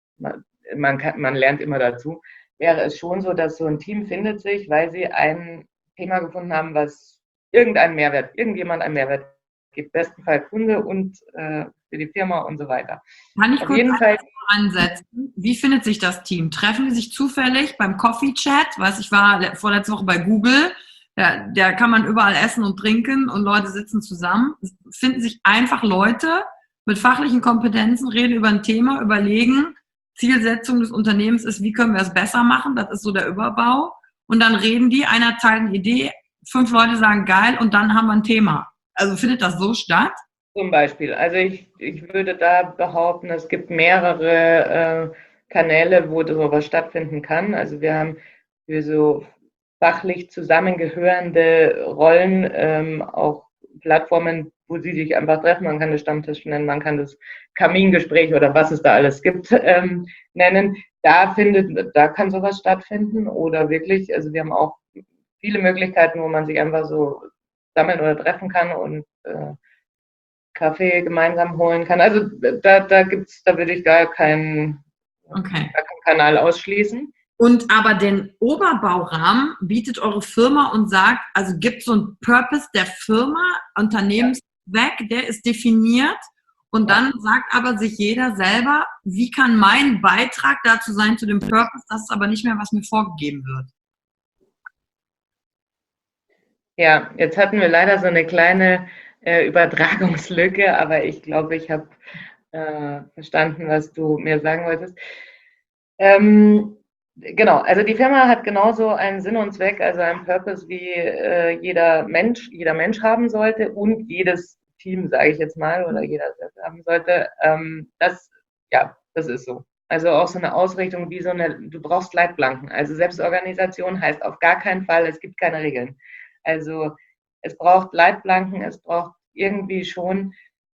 man lernt immer dazu, wäre es schon so, dass so ein Team findet sich, weil sie ein Thema gefunden haben, was irgendjemand einen Mehrwert gibt, im besten Fall Kunde und für die Firma und so weiter. Kann ich kurz ansetzen? Wie findet sich das Team? Treffen die sich zufällig beim Coffee-Chat? Ich war vorletzte Woche bei Google, da kann man überall essen und trinken und Leute sitzen zusammen. Es finden sich einfach Leute mit fachlichen Kompetenzen, reden über ein Thema, überlegen, Zielsetzung des Unternehmens ist, wie können wir es besser machen? Das ist so der Überbau. Und dann reden die, einer teilt eine Idee, 5 Leute sagen geil und dann haben wir ein Thema. Also findet das so statt? Zum Beispiel. Also ich würde da behaupten, es gibt mehrere Kanäle, wo sowas stattfinden kann. Also wir haben für so fachlich zusammengehörende Rollen auch Plattformen, wo sie sich einfach treffen. Man kann das Stammtisch nennen, man kann das Kamingespräch oder was es da alles gibt nennen. Da kann sowas stattfinden oder wirklich, also wir haben auch viele Möglichkeiten, wo man sich einfach so sammeln oder treffen kann und Kaffee gemeinsam holen kann. Also da würde ich gar keinen Kanal ausschließen. Und aber den Oberbaurahmen bietet eure Firma und sagt, also gibt so einen Purpose der Firma, Unternehmenszweck, der ist definiert und dann sagt aber sich jeder selber, wie kann mein Beitrag dazu sein zu dem Purpose, das ist aber nicht mehr, was mir vorgegeben wird. Ja, jetzt hatten wir leider so eine kleine Übertragungslücke, aber ich glaube, ich habe verstanden, was du mir sagen wolltest. Genau, also die Firma hat genauso einen Sinn und Zweck, also einen Purpose, wie jeder Mensch haben sollte und jedes Team, sage ich jetzt mal, oder jeder selbst haben sollte. Das ist so. Also auch so eine Ausrichtung wie du brauchst Leitplanken. Also Selbstorganisation heißt auf gar keinen Fall, es gibt keine Regeln. Also es braucht Leitplanken, es braucht irgendwie schon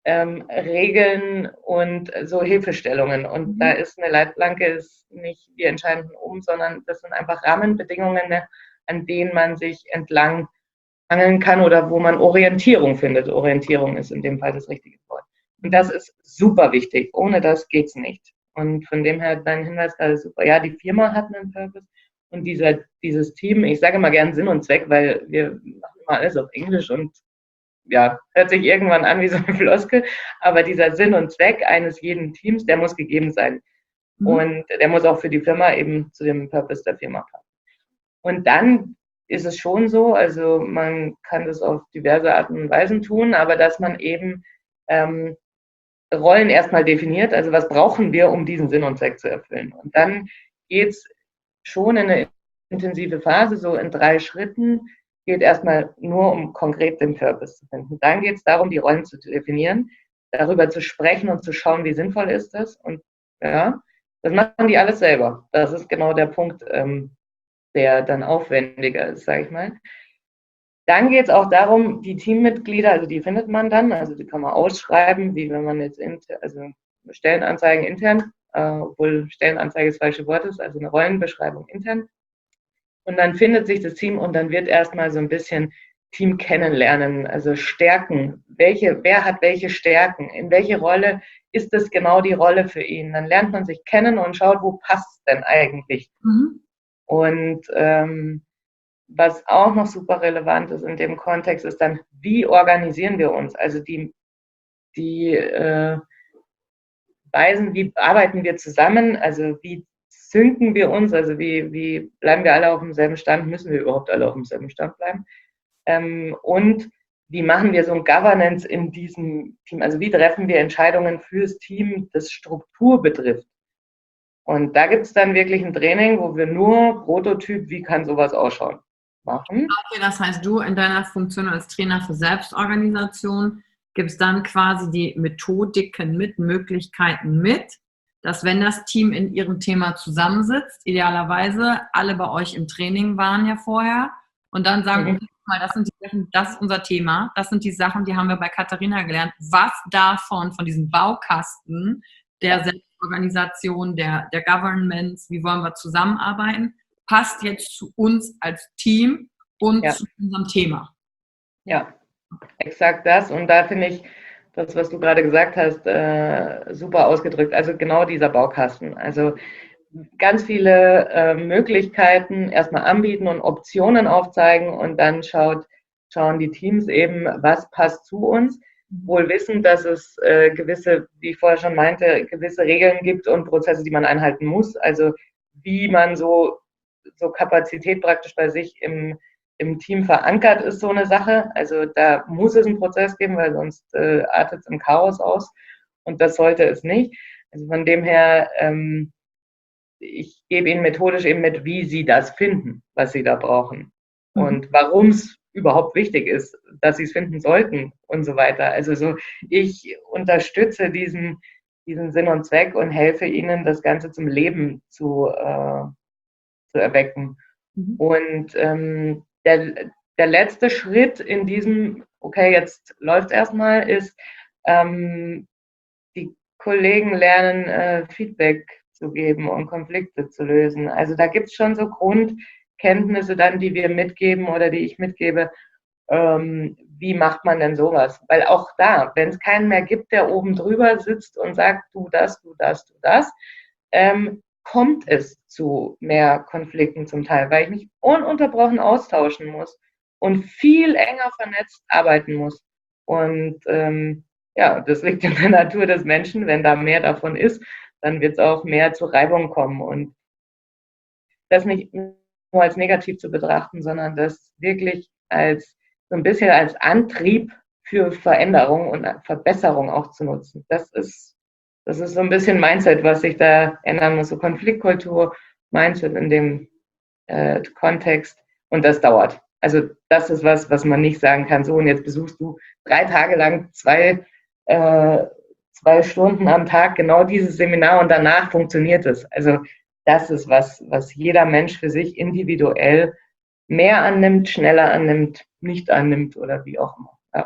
Regeln und so Hilfestellungen. Und da ist eine Leitplanke ist nicht die entscheidenden sondern das sind einfach Rahmenbedingungen, ne, an denen man sich entlang hangeln kann oder wo man Orientierung findet. Orientierung ist in dem Fall das richtige Wort. Und das ist super wichtig. Ohne das geht's nicht. Und von dem her dein Hinweis gerade super. Ja, die Firma hat einen Purpose und dieses Team, ich sage immer gern Sinn und Zweck, weil wir machen immer alles auf Englisch und ja, hört sich irgendwann an wie so eine Floskel, aber dieser Sinn und Zweck eines jeden Teams, der muss gegeben sein. Und der muss auch für die Firma eben zu dem Purpose der Firma passen. Und dann ist es schon so, also man kann das auf diverse Arten und Weisen tun, aber dass man eben Rollen erstmal definiert, also was brauchen wir, um diesen Sinn und Zweck zu erfüllen. Und dann geht es schon in eine intensive Phase, so in 3 Schritten, geht erstmal nur um konkret den Purpose zu finden. Dann geht es darum, die Rollen zu definieren, darüber zu sprechen und zu schauen, wie sinnvoll ist das. Und ja, das machen die alles selber. Das ist genau der Punkt, der dann aufwendiger ist, sage ich mal. Dann geht es auch darum, die Teammitglieder, also die findet man dann, also die kann man ausschreiben, wie wenn man jetzt Stellenanzeigen intern, obwohl Stellenanzeige das falsche Wort ist, also eine Rollenbeschreibung intern. Und dann findet sich das Team und dann wird erstmal so ein bisschen Team kennenlernen, also Stärken. Wer hat welche Stärken? In welche Rolle ist das genau die Rolle für ihn? Dann lernt man sich kennen und schaut, wo passt es denn eigentlich? Und was auch noch super relevant ist in dem Kontext, ist dann, wie organisieren wir uns? Also die Weisen, wie arbeiten wir zusammen? Also wie synken wir uns? Also wie bleiben wir alle auf demselben Stand? Müssen wir überhaupt alle auf demselben Stand bleiben? Und wie machen wir so ein Governance in diesem Team? Also wie treffen wir Entscheidungen fürs Team, das Struktur betrifft? Und da gibt es dann wirklich ein Training, wo wir nur Prototyp, wie kann sowas ausschauen, machen. Okay, das heißt, du in deiner Funktion als Trainer für Selbstorganisation gibst dann quasi die Methodiken mit, Möglichkeiten mit, dass wenn das Team in ihrem Thema zusammensitzt, idealerweise alle bei euch im Training waren ja vorher und dann sagen, okay, mal, das sind die Sachen, das ist unser Thema, das sind die Sachen, die haben wir bei Katharina gelernt. Was davon, von diesem Baukasten der Selbstorganisation, der Governments, wie wollen wir zusammenarbeiten, passt jetzt zu uns als Team und zu unserem Thema. Ja, exakt das. Und da finde ich das, was du gerade gesagt hast, super ausgedrückt. Also genau dieser Baukasten. Also ganz viele Möglichkeiten erstmal anbieten und Optionen aufzeigen und dann schauen die Teams eben, was passt zu uns. Wohl wissen, dass es gewisse, wie ich vorher schon meinte, gewisse Regeln gibt und Prozesse, die man einhalten muss. Also wie man so Kapazität praktisch bei sich im Team verankert, ist so eine Sache. Also da muss es einen Prozess geben, weil sonst artet es im Chaos aus. Und das sollte es nicht. Also von dem her, ich gebe Ihnen methodisch eben mit, wie Sie das finden, was Sie da brauchen. Und warum es überhaupt wichtig ist, dass sie es finden sollten und so weiter. Also so, ich unterstütze diesen Sinn und Zweck und helfe ihnen, das Ganze zum Leben zu erwecken. Mhm. Und der letzte Schritt in diesem, okay, jetzt läuft erstmal, ist, die Kollegen lernen, Feedback zu geben und Konflikte zu lösen. Also da gibt es schon so Grundkenntnisse dann, die wir mitgeben oder die ich mitgebe. Wie macht man denn sowas? Weil auch da, wenn es keinen mehr gibt, der oben drüber sitzt und sagt, du das, du das, du das, kommt es zu mehr Konflikten zum Teil, weil ich mich ununterbrochen austauschen muss und viel enger vernetzt arbeiten muss. Und ja, das liegt in der Natur des Menschen. Wenn da mehr davon ist, dann wird es auch mehr zu Reibung kommen. Und das nicht nur als negativ zu betrachten, sondern das wirklich als so ein bisschen als Antrieb für Veränderung und Verbesserung auch zu nutzen. Das ist so ein bisschen Mindset, was sich da ändern muss, so Konfliktkultur, Mindset in dem Kontext. Und das dauert. Also das ist was man nicht sagen kann, so und jetzt besuchst du 3 Tage lang 2 Stunden am Tag genau dieses Seminar und danach funktioniert es. Also das ist was jeder Mensch für sich individuell mehr annimmt, schneller annimmt, nicht annimmt oder wie auch immer. Ja.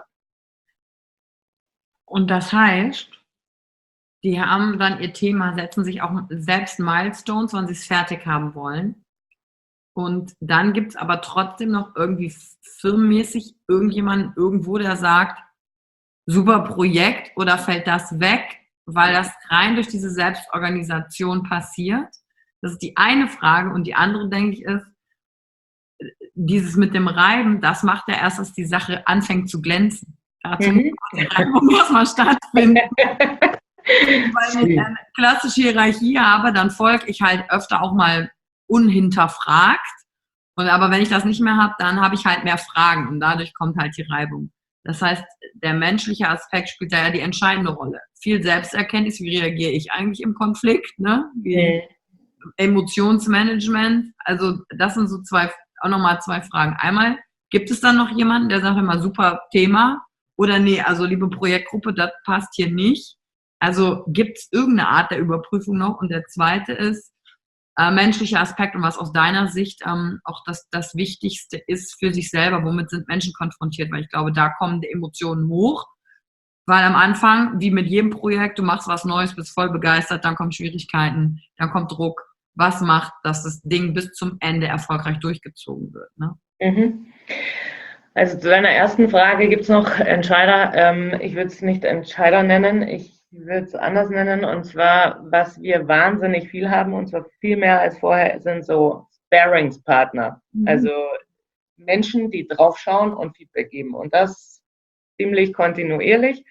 Und das heißt, die haben dann ihr Thema, setzen sich auch selbst Milestones, wann sie es fertig haben wollen. Und dann gibt es aber trotzdem noch irgendwie firmenmäßig irgendjemanden irgendwo, der sagt, super Projekt oder fällt das weg, weil das rein durch diese Selbstorganisation passiert? Das ist die eine Frage. Und die andere, denke ich, ist, dieses mit dem Reiben, das macht ja erst, dass die Sache anfängt zu glänzen. Dazu muss die Reibung erstmal stattfinden. Weil ich eine klassische Hierarchie habe, dann folge ich halt öfter auch mal unhinterfragt. Und aber wenn ich das nicht mehr habe, dann habe ich halt mehr Fragen und dadurch kommt halt die Reibung. Das heißt, der menschliche Aspekt spielt da ja die entscheidende Rolle. Viel Selbsterkenntnis, wie reagiere ich eigentlich im Konflikt, ne? Wie Emotionsmanagement. Also das sind so auch nochmal 2 Fragen. Einmal, gibt es dann noch jemanden, der sagt immer, super Thema? Oder nee, also liebe Projektgruppe, das passt hier nicht. Also gibt es irgendeine Art der Überprüfung noch? Und der zweite ist, menschlicher Aspekt und was aus deiner Sicht auch das Wichtigste ist für sich selber. Womit sind Menschen konfrontiert? Weil ich glaube, da kommen die Emotionen hoch. Weil am Anfang, wie mit jedem Projekt, du machst was Neues, bist voll begeistert, dann kommen Schwierigkeiten, dann kommt Druck. Was macht, dass das Ding bis zum Ende erfolgreich durchgezogen wird? Ne? Also zu deiner ersten Frage, gibt es noch Entscheider? Ich würde es nicht Entscheider nennen, ich würde es anders nennen. Und zwar, was wir wahnsinnig viel haben, und zwar viel mehr als vorher, sind so Sparingspartner. Also Menschen, die draufschauen und Feedback geben. Und das ziemlich kontinuierlich.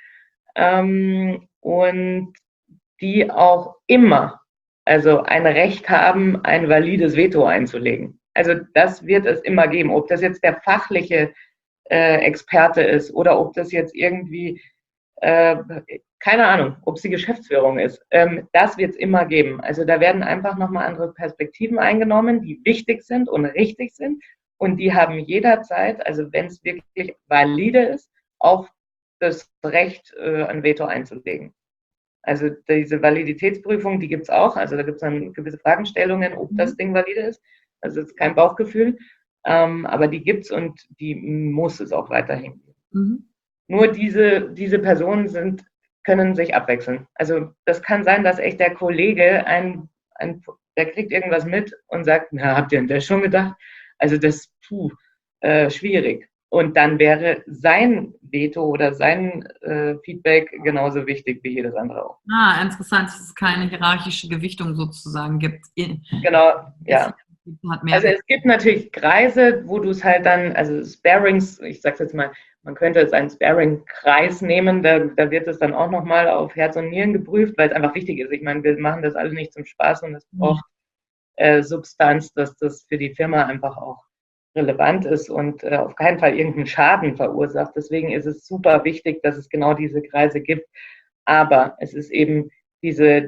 Und die auch immer, also ein Recht haben, ein valides Veto einzulegen. Also das wird es immer geben. Ob das jetzt der fachliche Experte ist oder ob das jetzt irgendwie, keine Ahnung, ob es die Geschäftsführung ist. Das wird es immer geben. Also da werden einfach nochmal andere Perspektiven eingenommen, die wichtig sind und richtig sind. Und die haben jederzeit, also wenn es wirklich valide ist, auch das Recht, ein Veto einzulegen. Also diese Validitätsprüfung, die gibt es auch. Also da gibt es dann gewisse Fragestellungen, ob das Ding valide ist. Also es ist kein Bauchgefühl, aber die gibt es und die muss es auch weiterhin geben. Nur diese Personen können sich abwechseln. Also das kann sein, dass echt der Kollege, der kriegt irgendwas mit und sagt, na, habt ihr an das schon gedacht? Also das, schwierig. Und dann wäre sein Veto oder sein Feedback genauso wichtig wie jedes andere auch. Interessant, dass es keine hierarchische Gewichtung sozusagen gibt. Genau, ja. Also es gibt natürlich Kreise, wo du es halt dann, also Sparings, ich sag's jetzt mal, man könnte jetzt einen Sparing-Kreis nehmen, da wird es dann auch nochmal auf Herz und Nieren geprüft, weil es einfach wichtig ist. Ich meine, wir machen das alle nicht zum Spaß und es braucht Substanz, dass das für die Firma einfach auch relevant ist und auf keinen Fall irgendeinen Schaden verursacht. Deswegen ist es super wichtig, dass es genau diese Kreise gibt. Aber es ist eben diese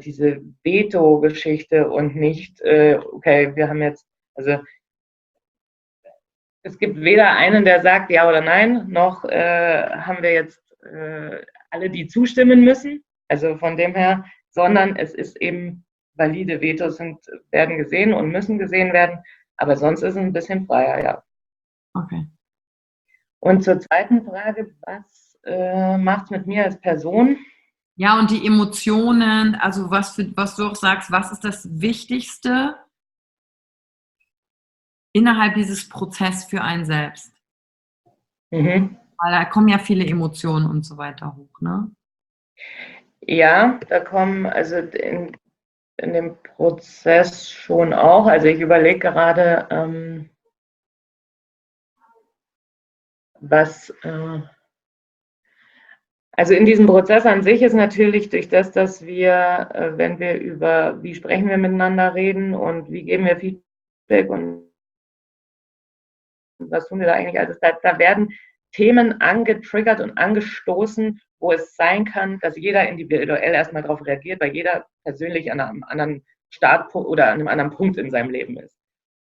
Veto-Geschichte und nicht, okay, wir haben jetzt, also es gibt weder einen, der sagt ja oder nein, noch haben wir jetzt alle, die zustimmen müssen. Also von dem her, sondern es ist eben valide Vetos werden gesehen und müssen gesehen werden. Aber sonst ist es ein bisschen freier, ja. Okay. Und zur zweiten Frage, was macht es mit mir als Person? Ja, und die Emotionen, also was du auch sagst, was ist das Wichtigste innerhalb dieses Prozesses für einen selbst? Mhm. Weil da kommen ja viele Emotionen und so weiter hoch, ne? Ja, da kommen also in dem Prozess schon auch. Also ich überlege gerade, was, also in diesem Prozess an sich ist natürlich durch das, dass wir, wenn wir über, wie sprechen wir miteinander reden und wie geben wir Feedback und was tun wir da eigentlich alles, da werden Themen angetriggert und angestoßen, wo es sein kann, dass jeder individuell erstmal darauf reagiert, weil jeder persönlich an einem anderen Startpunkt oder an einem anderen Punkt in seinem Leben ist.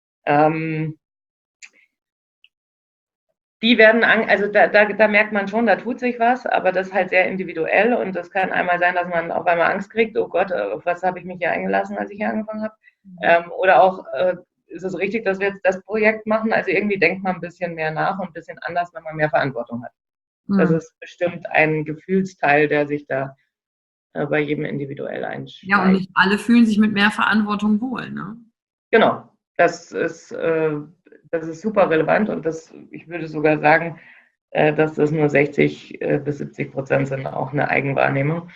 Die werden, also da merkt man schon, da tut sich was, aber das ist halt sehr individuell und das kann einmal sein, dass man auf einmal Angst kriegt, oh Gott, auf was habe ich mich hier eingelassen, als ich hier angefangen habe. Oder auch, ist es richtig, dass wir jetzt das Projekt machen? Also irgendwie denkt man ein bisschen mehr nach und ein bisschen anders, wenn man mehr Verantwortung hat. Das ist bestimmt ein Gefühlsteil, der sich da bei jedem individuell einschleicht. Ja, und nicht alle fühlen sich mit mehr Verantwortung wohl, ne? Genau, das ist super relevant und ich würde sogar sagen, dass das nur 60 bis 70% sind, auch eine Eigenwahrnehmung.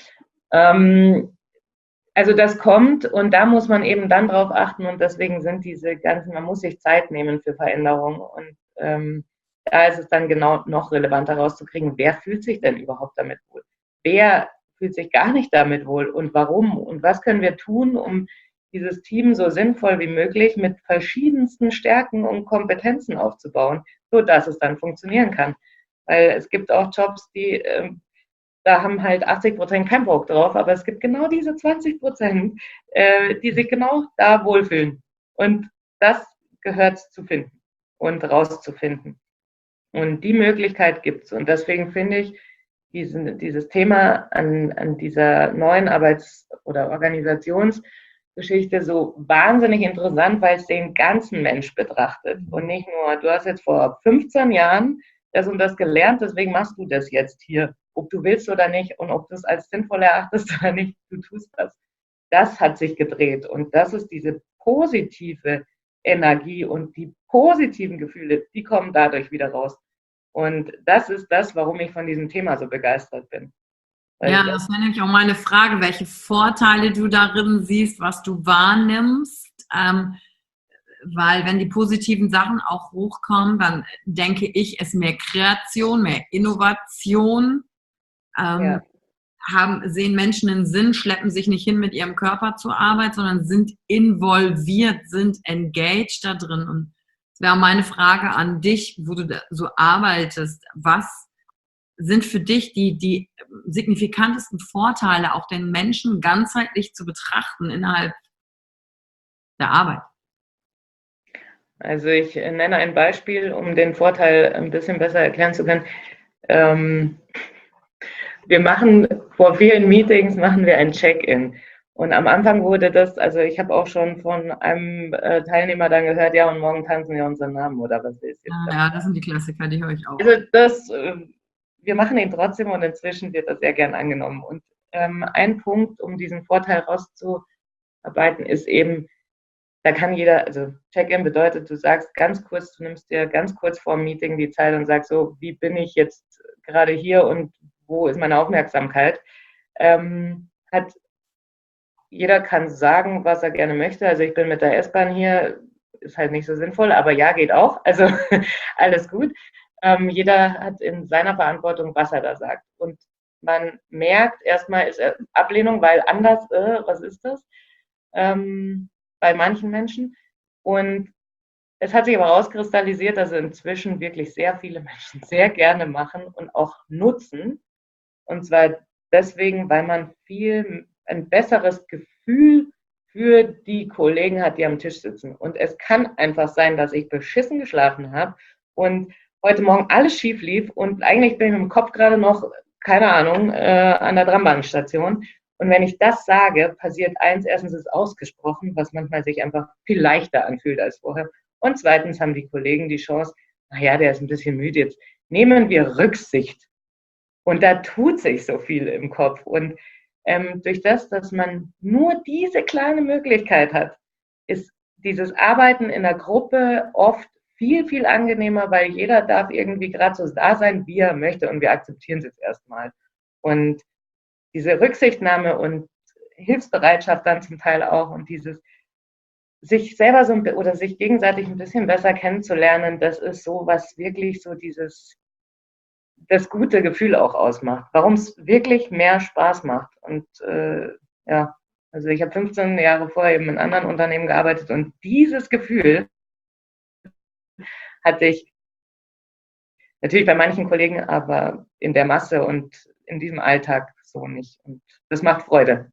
Also das kommt und da muss man eben dann drauf achten und deswegen sind man muss sich Zeit nehmen für Veränderungen und da ist es dann genau noch relevanter rauszukriegen, wer fühlt sich denn überhaupt damit wohl? Wer fühlt sich gar nicht damit wohl und warum? Und was können wir tun, um dieses Team so sinnvoll wie möglich mit verschiedensten Stärken und Kompetenzen aufzubauen, sodass es dann funktionieren kann? Weil es gibt auch Jobs, da haben halt 80% keinen Bock drauf, aber es gibt genau diese 20%, die sich genau da wohlfühlen. Und das gehört zu finden und rauszufinden. Und die Möglichkeit gibt es. Und deswegen finde ich dieses Thema an dieser neuen Arbeits- oder Organisationsgeschichte so wahnsinnig interessant, weil es den ganzen Mensch betrachtet und nicht nur, du hast jetzt vor 15 Jahren das und das gelernt, deswegen machst du das jetzt hier, ob du willst oder nicht und ob du es als sinnvoll erachtest oder nicht, du tust das. Das hat sich gedreht und das ist diese positive Energie und die positiven Gefühle, die kommen dadurch wieder raus. Und das ist das, warum ich von diesem Thema so begeistert bin. Ja, das wäre nämlich auch meine Frage, welche Vorteile du darin siehst, was du wahrnimmst. Weil wenn die positiven Sachen auch hochkommen, dann denke ich, ist mehr Kreation, mehr Innovation. Ja. Sehen Menschen einen Sinn, schleppen sich nicht hin mit ihrem Körper zur Arbeit, sondern sind involviert, sind engaged da drin. Und es wäre meine Frage an dich, wo du so arbeitest. Was sind für dich die signifikantesten Vorteile, auch den Menschen ganzheitlich zu betrachten innerhalb der Arbeit? Also ich nenne ein Beispiel, um den Vorteil ein bisschen besser erklären zu können. Wir machen vor vielen Meetings ein Check-in. Und am Anfang wurde das, also ich habe auch schon von einem Teilnehmer dann gehört, ja, und morgen tanzen wir unseren Namen oder was ist jetzt. Ja, das sind die Klassiker, die höre ich auch. Also wir machen ihn trotzdem und inzwischen wird das sehr gern angenommen. Und ein Punkt, um diesen Vorteil rauszuarbeiten, ist eben, da kann jeder, also Check-in bedeutet, du sagst ganz kurz, du nimmst dir ganz kurz vor dem Meeting die Zeit und sagst so, wie bin ich jetzt gerade hier und wo ist meine Aufmerksamkeit? Jeder kann sagen, was er gerne möchte. Also ich bin mit der S-Bahn hier, ist halt nicht so sinnvoll, aber ja, geht auch. Also alles gut. Jeder hat in seiner Verantwortung, was er da sagt. Und man merkt, erstmal ist Ablehnung, weil anders, was ist das? Bei manchen Menschen. Und es hat sich aber herauskristallisiert, dass inzwischen wirklich sehr viele Menschen sehr gerne machen und auch nutzen. Und zwar deswegen, weil man ein besseres Gefühl für die Kollegen hat, die am Tisch sitzen. Und es kann einfach sein, dass ich beschissen geschlafen habe und heute Morgen alles schief lief und eigentlich bin ich mit dem Kopf gerade noch, keine Ahnung, an der Trambahnstation. Und wenn ich das sage, passiert eins, erstens ist ausgesprochen, was manchmal sich einfach viel leichter anfühlt als vorher. Und zweitens haben die Kollegen die Chance, naja, der ist ein bisschen müde, jetzt nehmen wir Rücksicht. Und da tut sich so viel im Kopf. Und durch das, dass man nur diese kleine Möglichkeit hat, ist dieses Arbeiten in der Gruppe oft viel, viel angenehmer, weil jeder darf irgendwie gerade so da sein, wie er möchte und wir akzeptieren es jetzt erstmal. Und diese Rücksichtnahme und Hilfsbereitschaft dann zum Teil auch und dieses sich selber so oder sich gegenseitig ein bisschen besser kennenzulernen, das ist so, was wirklich so das gute Gefühl auch ausmacht, warum es wirklich mehr Spaß macht. Und ja, also ich habe 15 Jahre vorher eben in anderen Unternehmen gearbeitet und dieses Gefühl hatte ich natürlich bei manchen Kollegen, aber in der Masse und in diesem Alltag so nicht. Und das macht Freude.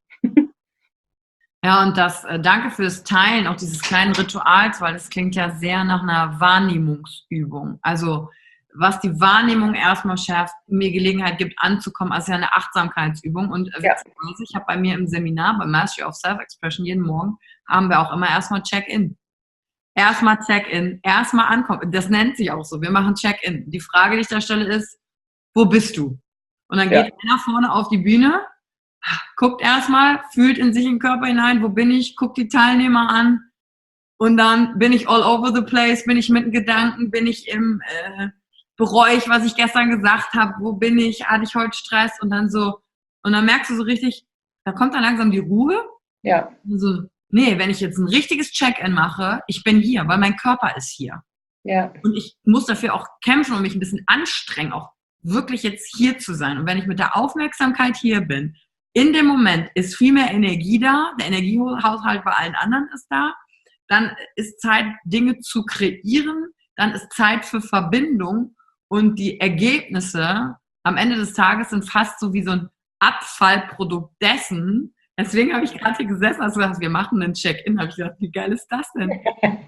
Ja, und danke fürs Teilen auch dieses kleinen Rituals, weil das klingt ja sehr nach einer Wahrnehmungsübung. Also was die Wahrnehmung erstmal schärft, mir Gelegenheit gibt, anzukommen, also ja eine Achtsamkeitsübung. Und witzigerweise, ich habe bei mir im Seminar, beim Mastery of Self-Expression, jeden Morgen haben wir auch immer erstmal Check-in. Erstmal Check-in, erstmal ankommen. Das nennt sich auch so. Wir machen Check-in. Die Frage, die ich da stelle, ist, wo bist du? Und dann geht einer vorne auf die Bühne, guckt erstmal, fühlt in sich den Körper hinein, wo bin ich, guckt die Teilnehmer an und dann bin ich all over the place, bin ich mit den Gedanken, bin ich bereue ich, was ich gestern gesagt habe, wo bin ich, hatte ich heute Stress und dann merkst du so richtig, da kommt dann langsam die Ruhe. Ja. So, nee, wenn ich jetzt ein richtiges Check-in mache, ich bin hier, weil mein Körper ist hier. Ja. Und ich muss dafür auch kämpfen und mich ein bisschen anstrengen, auch wirklich jetzt hier zu sein. Und wenn ich mit der Aufmerksamkeit hier bin, in dem Moment ist viel mehr Energie da, der Energiehaushalt bei allen anderen ist da, dann ist Zeit, Dinge zu kreieren, dann ist Zeit für Verbindung und die Ergebnisse am Ende des Tages sind fast so wie so ein Abfallprodukt dessen. Deswegen habe ich gerade hier gesessen, als du gesagt hast, wir machen einen Check-in, habe ich gedacht, wie geil ist das denn?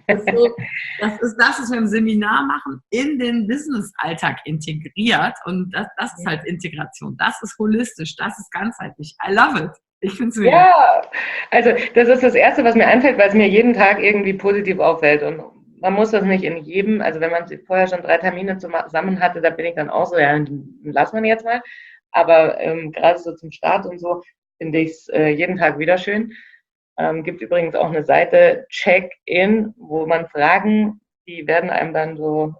Das ist das, was wir im Seminar machen, in den Business-Alltag integriert und das ist halt Integration, das ist holistisch, das ist ganzheitlich. I love it. Ich finde es mega. Ja, also das ist das Erste, was mir einfällt, weil es mir jeden Tag irgendwie positiv auffällt und man muss das nicht in jedem, also wenn man vorher schon 3 Termine zusammen hatte, da bin ich dann auch so, ja, lassen wir jetzt mal, aber gerade so zum Start und so, finde ich es jeden Tag wieder schön. Gibt übrigens auch eine Seite Check-in, wo man Fragen, die werden einem dann so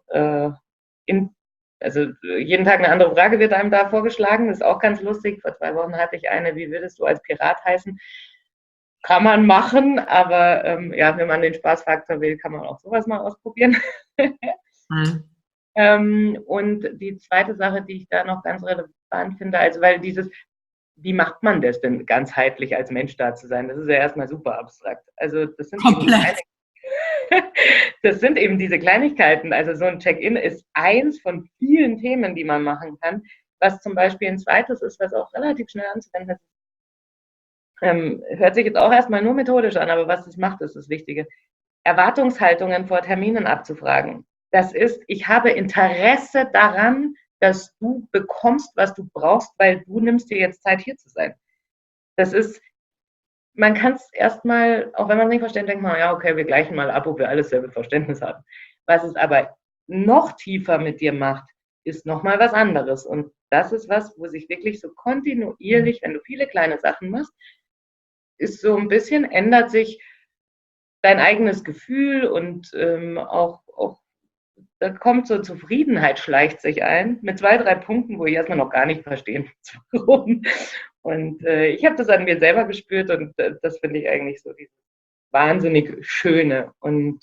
also jeden Tag eine andere Frage wird einem da vorgeschlagen. Das ist auch ganz lustig. Vor 2 Wochen hatte ich eine, wie würdest du als Pirat heißen? Kann man machen, aber ja, wenn man den Spaßfaktor will, kann man auch sowas mal ausprobieren. Und die zweite Sache, die ich da noch ganz relevant finde, also weil wie macht man das denn ganzheitlich als Mensch da zu sein? Das ist ja erstmal super abstrakt. Also das sind eben diese Kleinigkeiten. Also so ein Check-in ist eins von vielen Themen, die man machen kann. Was zum Beispiel ein zweites ist, was auch relativ schnell anzuwenden ist, hört sich jetzt auch erstmal nur methodisch an, aber was das macht, ist das Wichtige. Erwartungshaltungen vor Terminen abzufragen. Das ist, ich habe Interesse daran, dass du bekommst, was du brauchst, weil du nimmst dir jetzt Zeit, hier zu sein. Das ist, man kann es erstmal, auch wenn man es nicht versteht, denkt man, ja, okay, wir gleichen mal ab, ob wir alles selbe Verständnis haben. Was es aber noch tiefer mit dir macht, ist nochmal was anderes. Und das ist was, wo sich wirklich so kontinuierlich, wenn du viele kleine Sachen machst, ist so ein bisschen, ändert sich dein eigenes Gefühl und auch da kommt so Zufriedenheit, schleicht sich ein, mit 2, 3 Punkten, wo ich erstmal noch gar nicht verstehe, warum. Und ich habe das an mir selber gespürt und das finde ich eigentlich so dieses wahnsinnig Schöne. Und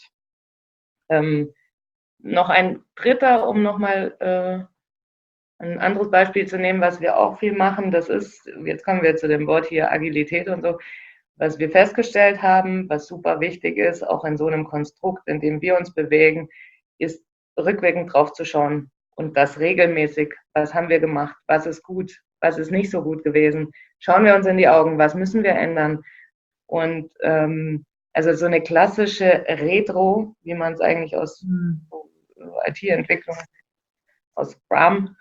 noch ein dritter, um nochmal ein anderes Beispiel zu nehmen, was wir auch viel machen, das ist, jetzt kommen wir zu dem Wort hier Agilität und so, was wir festgestellt haben, was super wichtig ist, auch in so einem Konstrukt, in dem wir uns bewegen, ist rückwirkend drauf zu schauen und das regelmäßig, was haben wir gemacht, was ist gut, was ist nicht so gut gewesen, schauen wir uns in die Augen, was müssen wir ändern Und also so eine klassische Retro, wie man es eigentlich aus IT-Entwicklung, aus Scrum,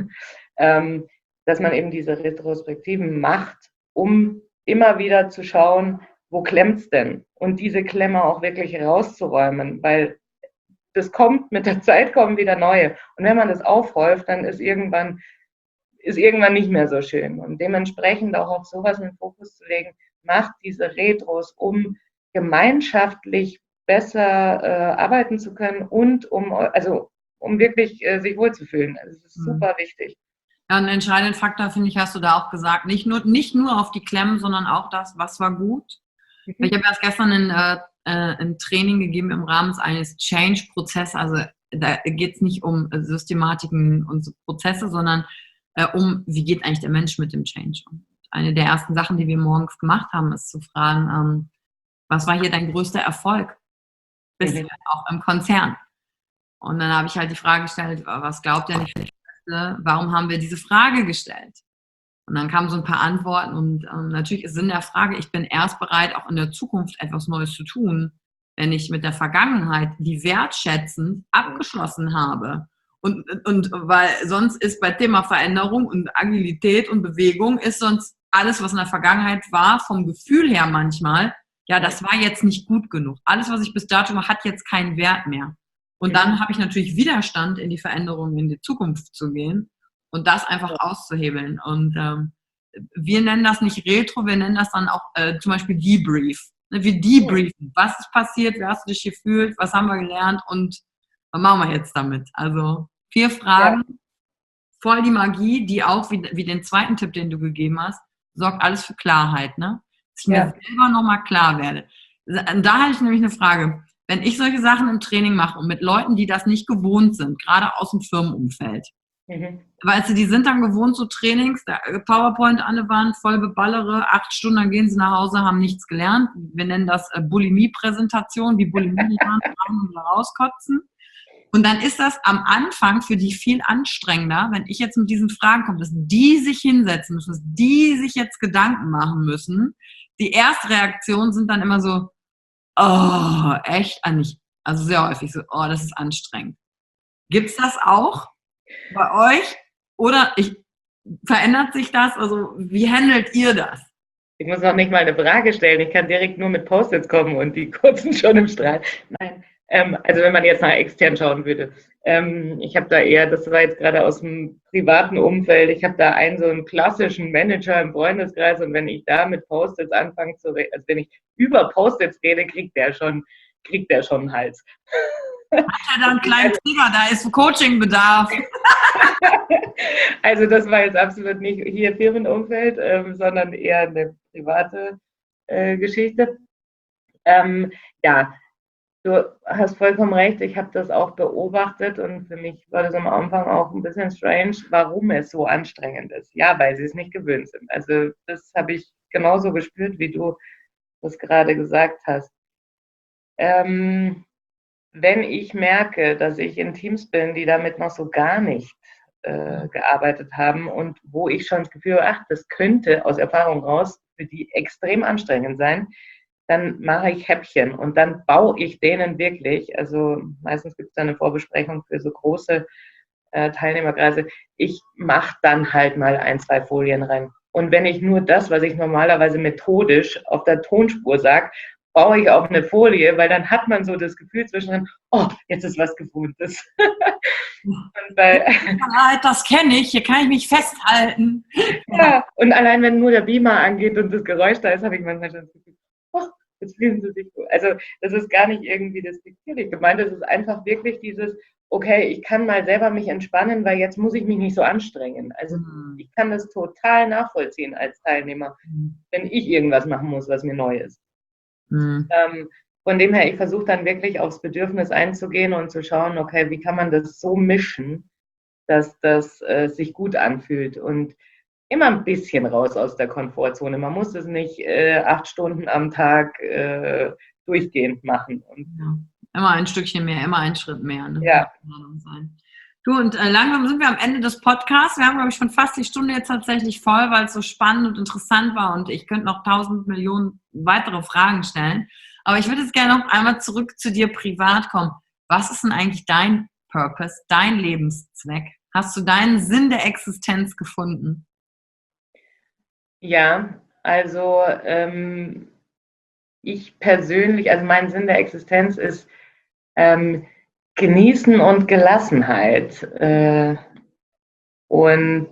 dass man eben diese Retrospektiven macht, um immer wieder zu schauen, wo klemmt's denn? Und diese Klemme auch wirklich rauszuräumen, weil das kommt, mit der Zeit kommen wieder neue. Und wenn man das aufhäuft, dann ist irgendwann nicht mehr so schön. Und dementsprechend auch auf sowas einen Fokus zu legen, macht diese Retros, um gemeinschaftlich besser arbeiten zu können und um wirklich sich wohlzufühlen. Also das ist super wichtig. Ja, einen entscheidenden Faktor, finde ich, hast du da auch gesagt. Nicht nur auf die Klemmen, sondern auch das, was war gut. Ich habe erst gestern ein Training gegeben im Rahmen eines Change-Prozesses. Also da geht es nicht um Systematiken und so Prozesse, sondern wie geht eigentlich der Mensch mit dem Change? Und eine der ersten Sachen, die wir morgens gemacht haben, ist zu fragen, was war hier dein größter Erfolg bisher, auch im Konzern? Und dann habe ich halt die Frage gestellt, was glaubt ihr nicht? Warum haben wir diese Frage gestellt? Und dann kamen so ein paar Antworten und natürlich ist Sinn der Frage, ich bin erst bereit, auch in der Zukunft etwas Neues zu tun, wenn ich mit der Vergangenheit die wertschätzend abgeschlossen habe. Und weil sonst ist bei Thema Veränderung und Agilität und Bewegung ist sonst alles, was in der Vergangenheit war, vom Gefühl her manchmal, ja, das war jetzt nicht gut genug. Alles, was ich bis dato mache, hat jetzt keinen Wert mehr. Und dann habe ich natürlich Widerstand, in die Veränderung, in die Zukunft zu gehen und das einfach auszuhebeln. Und wir nennen das nicht Retro, wir nennen das dann auch zum Beispiel Debrief. Wir debriefen. Was ist passiert? Wie hast du dich gefühlt? Was haben wir gelernt? Und was machen wir jetzt damit? Also 4 Fragen, voll die Magie, die auch, wie den zweiten Tipp, den du gegeben hast, sorgt alles für Klarheit. Ne? Dass ich mir selber nochmal klar werde. Da habe ich nämlich eine Frage. Wenn ich solche Sachen im Training mache und mit Leuten, die das nicht gewohnt sind, gerade aus dem Firmenumfeld, weißt du, die sind dann gewohnt, so Trainings, PowerPoint an der Wand, voll Beballere, 8 Stunden, dann gehen sie nach Hause, haben nichts gelernt. Wir nennen das Bulimie-Präsentation, die Bulimie lernen, rauskotzen. Und dann ist das am Anfang für die viel anstrengender, wenn ich jetzt mit diesen Fragen komme, dass die sich hinsetzen müssen, dass die sich jetzt Gedanken machen müssen. Die Erstreaktionen sind dann immer so, oh, echt? Also sehr häufig so, oh, das ist anstrengend. Gibt's das auch bei euch? Oder verändert sich das? Also wie handelt ihr das? Ich muss noch nicht mal eine Frage stellen. Ich kann direkt nur mit Post-its kommen und die kurzen schon im Strahl. Nein, also wenn man jetzt nach extern schauen würde. Ich habe da eher, das war jetzt gerade aus dem privaten Umfeld, ich habe da so einen klassischen Manager im Freundeskreis und wenn ich da mit Post-its anfange zu reden, also wenn ich über Post-its rede, kriegt der schon einen Hals. Hat er da einen kleinen Trigger, da ist Coaching-Bedarf. Also das war jetzt absolut nicht hier Firmenumfeld, sondern eher eine private Geschichte. Ja, du hast vollkommen recht, ich habe das auch beobachtet und für mich war das am Anfang auch ein bisschen strange, warum es so anstrengend ist. Ja, weil sie es nicht gewöhnt sind. Also das habe ich genauso gespürt, wie du das gerade gesagt hast. Wenn ich merke, dass ich in Teams bin, die damit noch so gar nicht gearbeitet haben und wo ich schon das Gefühl habe, das könnte aus Erfahrung raus für die extrem anstrengend sein, dann mache ich Häppchen und dann baue ich denen wirklich, also meistens gibt es eine Vorbesprechung für so große Teilnehmerkreise, ich mache dann halt mal 1, 2 Folien rein. Und wenn ich nur das, was ich normalerweise methodisch auf der Tonspur sage, baue ich auf eine Folie, weil dann hat man so das Gefühl zwischendrin, oh, jetzt ist was Gefundenes. Das kenne ich, hier kann ich mich festhalten. Ja, und allein wenn nur der Beamer angeht und das Geräusch da ist, habe ich manchmal schon das Gefühl, oh, jetzt fühlen sie sich gut. Also das ist gar nicht irgendwie despektierlich gemeint, das ist einfach wirklich dieses, okay, ich kann mal selber mich entspannen, weil jetzt muss ich mich nicht so anstrengen. Also ich kann das total nachvollziehen als Teilnehmer, wenn ich irgendwas machen muss, was mir neu ist. Von dem her, ich versuche dann wirklich aufs Bedürfnis einzugehen und zu schauen, okay, wie kann man das so mischen, dass das sich gut anfühlt und immer ein bisschen raus aus der Komfortzone. Man muss es nicht 8 Stunden am Tag durchgehend machen. Und immer ein Stückchen mehr, immer ein Schritt mehr. Ne? Ja. Du, und langsam sind wir am Ende des Podcasts. Wir haben, glaube ich, schon fast die Stunde jetzt tatsächlich voll, weil es so spannend und interessant war und ich könnte noch 1000 Millionen weitere Fragen stellen. Aber ich würde jetzt gerne noch einmal zurück zu dir privat kommen. Was ist denn eigentlich dein Purpose, dein Lebenszweck? Hast du deinen Sinn der Existenz gefunden? Ja, also ich persönlich, also mein Sinn der Existenz ist Genießen und Gelassenheit. Und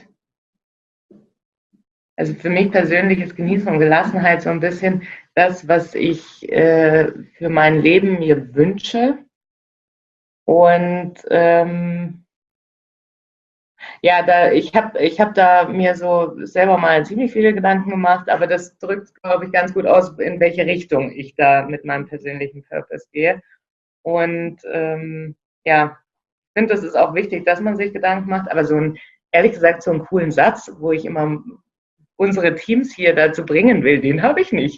also für mich persönlich ist Genießen und Gelassenheit so ein bisschen das, was ich für mein Leben mir wünsche. Und ich hab da mir so selber mal ziemlich viele Gedanken gemacht, aber das drückt, glaube ich, ganz gut aus, in welche Richtung ich da mit meinem persönlichen Purpose gehe. Und ich finde, das ist auch wichtig, dass man sich Gedanken macht, aber ehrlich gesagt, so einen coolen Satz, wo ich immer unsere Teams hier dazu bringen will, den habe ich nicht.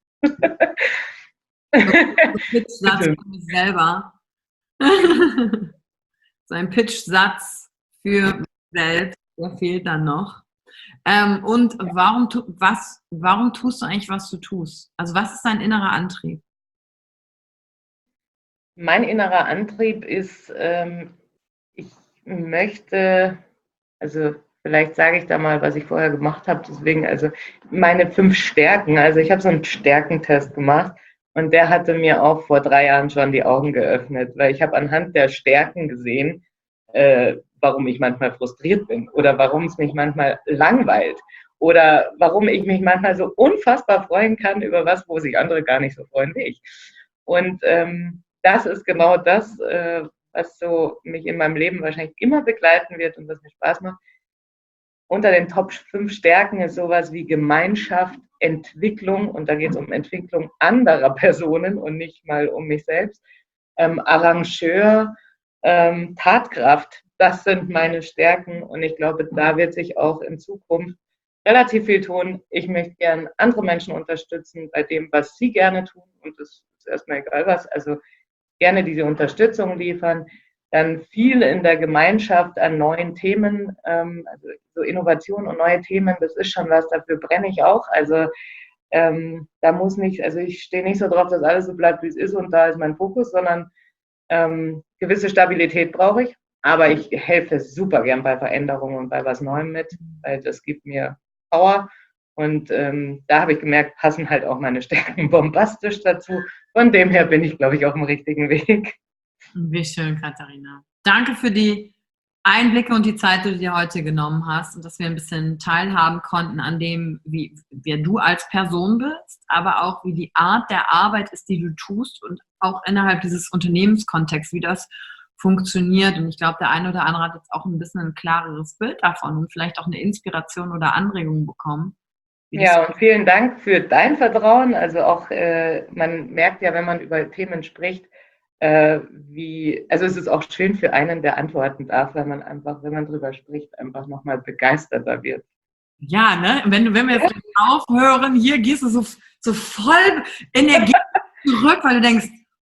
Pitch-Satz für mich selber. So ein Pitch-Satz für mich selbst, der fehlt dann noch. Und warum tust du eigentlich, was du tust? Also was ist dein innerer Antrieb? Mein innerer Antrieb ist, ich möchte, also vielleicht sage ich da mal, was ich vorher gemacht habe, deswegen, also meine 5 Stärken, also ich habe so einen Stärkentest gemacht und der hatte mir auch vor 3 Jahren schon die Augen geöffnet, weil ich habe anhand der Stärken gesehen, warum ich manchmal frustriert bin oder warum es mich manchmal langweilt oder warum ich mich manchmal so unfassbar freuen kann über was, wo sich andere gar nicht so freuen wie ich. Und das ist genau das, was so mich in meinem Leben wahrscheinlich immer begleiten wird und was mir Spaß macht. Unter den Top 5 Stärken ist sowas wie Gemeinschaft, Entwicklung, und da geht es um Entwicklung anderer Personen und nicht mal um mich selbst, Arrangeur, Tatkraft, das sind meine Stärken und ich glaube, da wird sich auch in Zukunft relativ viel tun. Ich möchte gern andere Menschen unterstützen bei dem, was sie gerne tun und das ist erstmal egal was, also gerne diese Unterstützung liefern, dann viel in der Gemeinschaft an neuen Themen, also so Innovation und neue Themen, das ist schon was, dafür brenne ich auch, also da muss nicht, also ich stehe nicht so drauf, dass alles so bleibt, wie es ist und da ist mein Fokus, sondern gewisse Stabilität brauche ich, aber ich helfe super gern bei Veränderungen und bei was Neuem mit, weil das gibt mir Power und da habe ich gemerkt, passen halt auch meine Stärken bombastisch dazu. Von dem her bin ich, glaube ich, auf dem richtigen Weg. Wie schön, Katharina. Danke für die Einblicke und die Zeit, die du dir heute genommen hast und dass wir ein bisschen teilhaben konnten an dem, wie du als Person bist, aber auch wie die Art der Arbeit ist, die du tust und auch innerhalb dieses Unternehmenskontexts, wie das funktioniert. Und ich glaube, der eine oder andere hat jetzt auch ein bisschen ein klareres Bild davon und vielleicht auch eine Inspiration oder Anregung bekommen. Ja, und vielen Dank für dein Vertrauen. Also auch, man merkt ja, wenn man über Themen spricht, also es ist auch schön für einen, der antworten darf, weil man einfach, wenn man drüber spricht, einfach nochmal begeisterter wird. Ja, ne? Wenn wir jetzt aufhören, hier gehst du so voll Energie zurück, weil du denkst,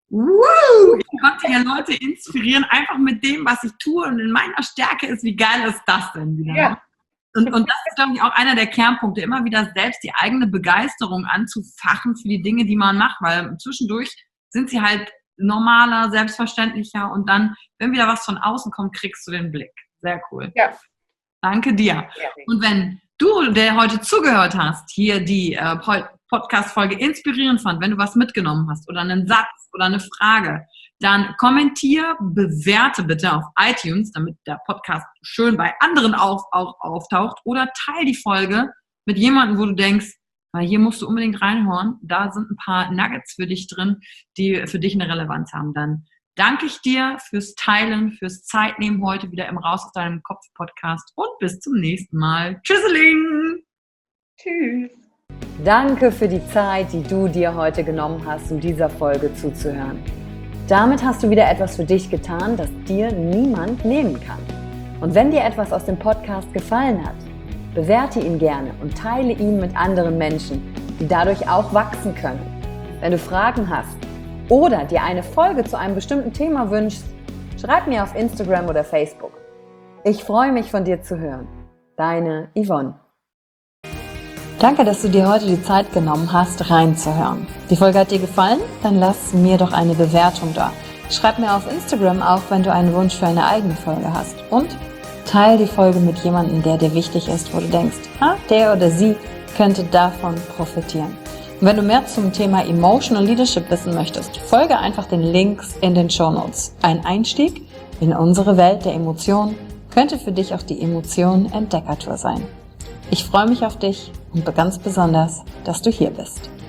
ich konnte ja Leute inspirieren, einfach mit dem, was ich tue und in meiner Stärke ist, wie geil ist das denn wieder? Ja. Und das ist, glaube ich, auch einer der Kernpunkte, immer wieder selbst die eigene Begeisterung anzufachen für die Dinge, die man macht, weil zwischendurch sind sie halt normaler, selbstverständlicher und dann, wenn wieder was von außen kommt, kriegst du den Blick. Sehr cool. Ja. Danke dir. Ja. Und wenn du, der heute zugehört hast, hier die Podcast-Folge inspirierend fand, wenn du was mitgenommen hast oder einen Satz oder eine Frage, dann kommentier, bewerte bitte auf iTunes, damit der Podcast schön bei anderen auch auftaucht, oder teil die Folge mit jemandem, wo du denkst, weil hier musst du unbedingt reinhören, da sind ein paar Nuggets für dich drin, die für dich eine Relevanz haben. Dann danke ich dir fürs Teilen, fürs Zeitnehmen heute wieder im Raus aus deinem Kopf Podcast und bis zum nächsten Mal. Tschüsseling! Tschüss! Danke für die Zeit, die du dir heute genommen hast, um dieser Folge zuzuhören. Damit hast du wieder etwas für dich getan, das dir niemand nehmen kann. Und wenn dir etwas aus dem Podcast gefallen hat, bewerte ihn gerne und teile ihn mit anderen Menschen, die dadurch auch wachsen können. Wenn du Fragen hast oder dir eine Folge zu einem bestimmten Thema wünschst, Schreib mir auf Instagram oder Facebook. Ich freue mich, von dir zu hören. Deine Yvonne. Danke, dass du dir heute die Zeit genommen hast, reinzuhören. Die Folge hat dir gefallen? Dann lass mir doch eine Bewertung da. Schreib mir auf Instagram auch, wenn du einen Wunsch für eine eigene Folge hast. Und teile die Folge mit jemandem, der dir wichtig ist, wo du denkst, der oder sie könnte davon profitieren. Und wenn du mehr zum Thema Emotional Leadership wissen möchtest, folge einfach den Links in den Shownotes. Ein Einstieg in unsere Welt der Emotionen könnte für dich auch die Emotionen-Entdeckertour sein. Ich freue mich auf dich und ganz besonders, dass du hier bist.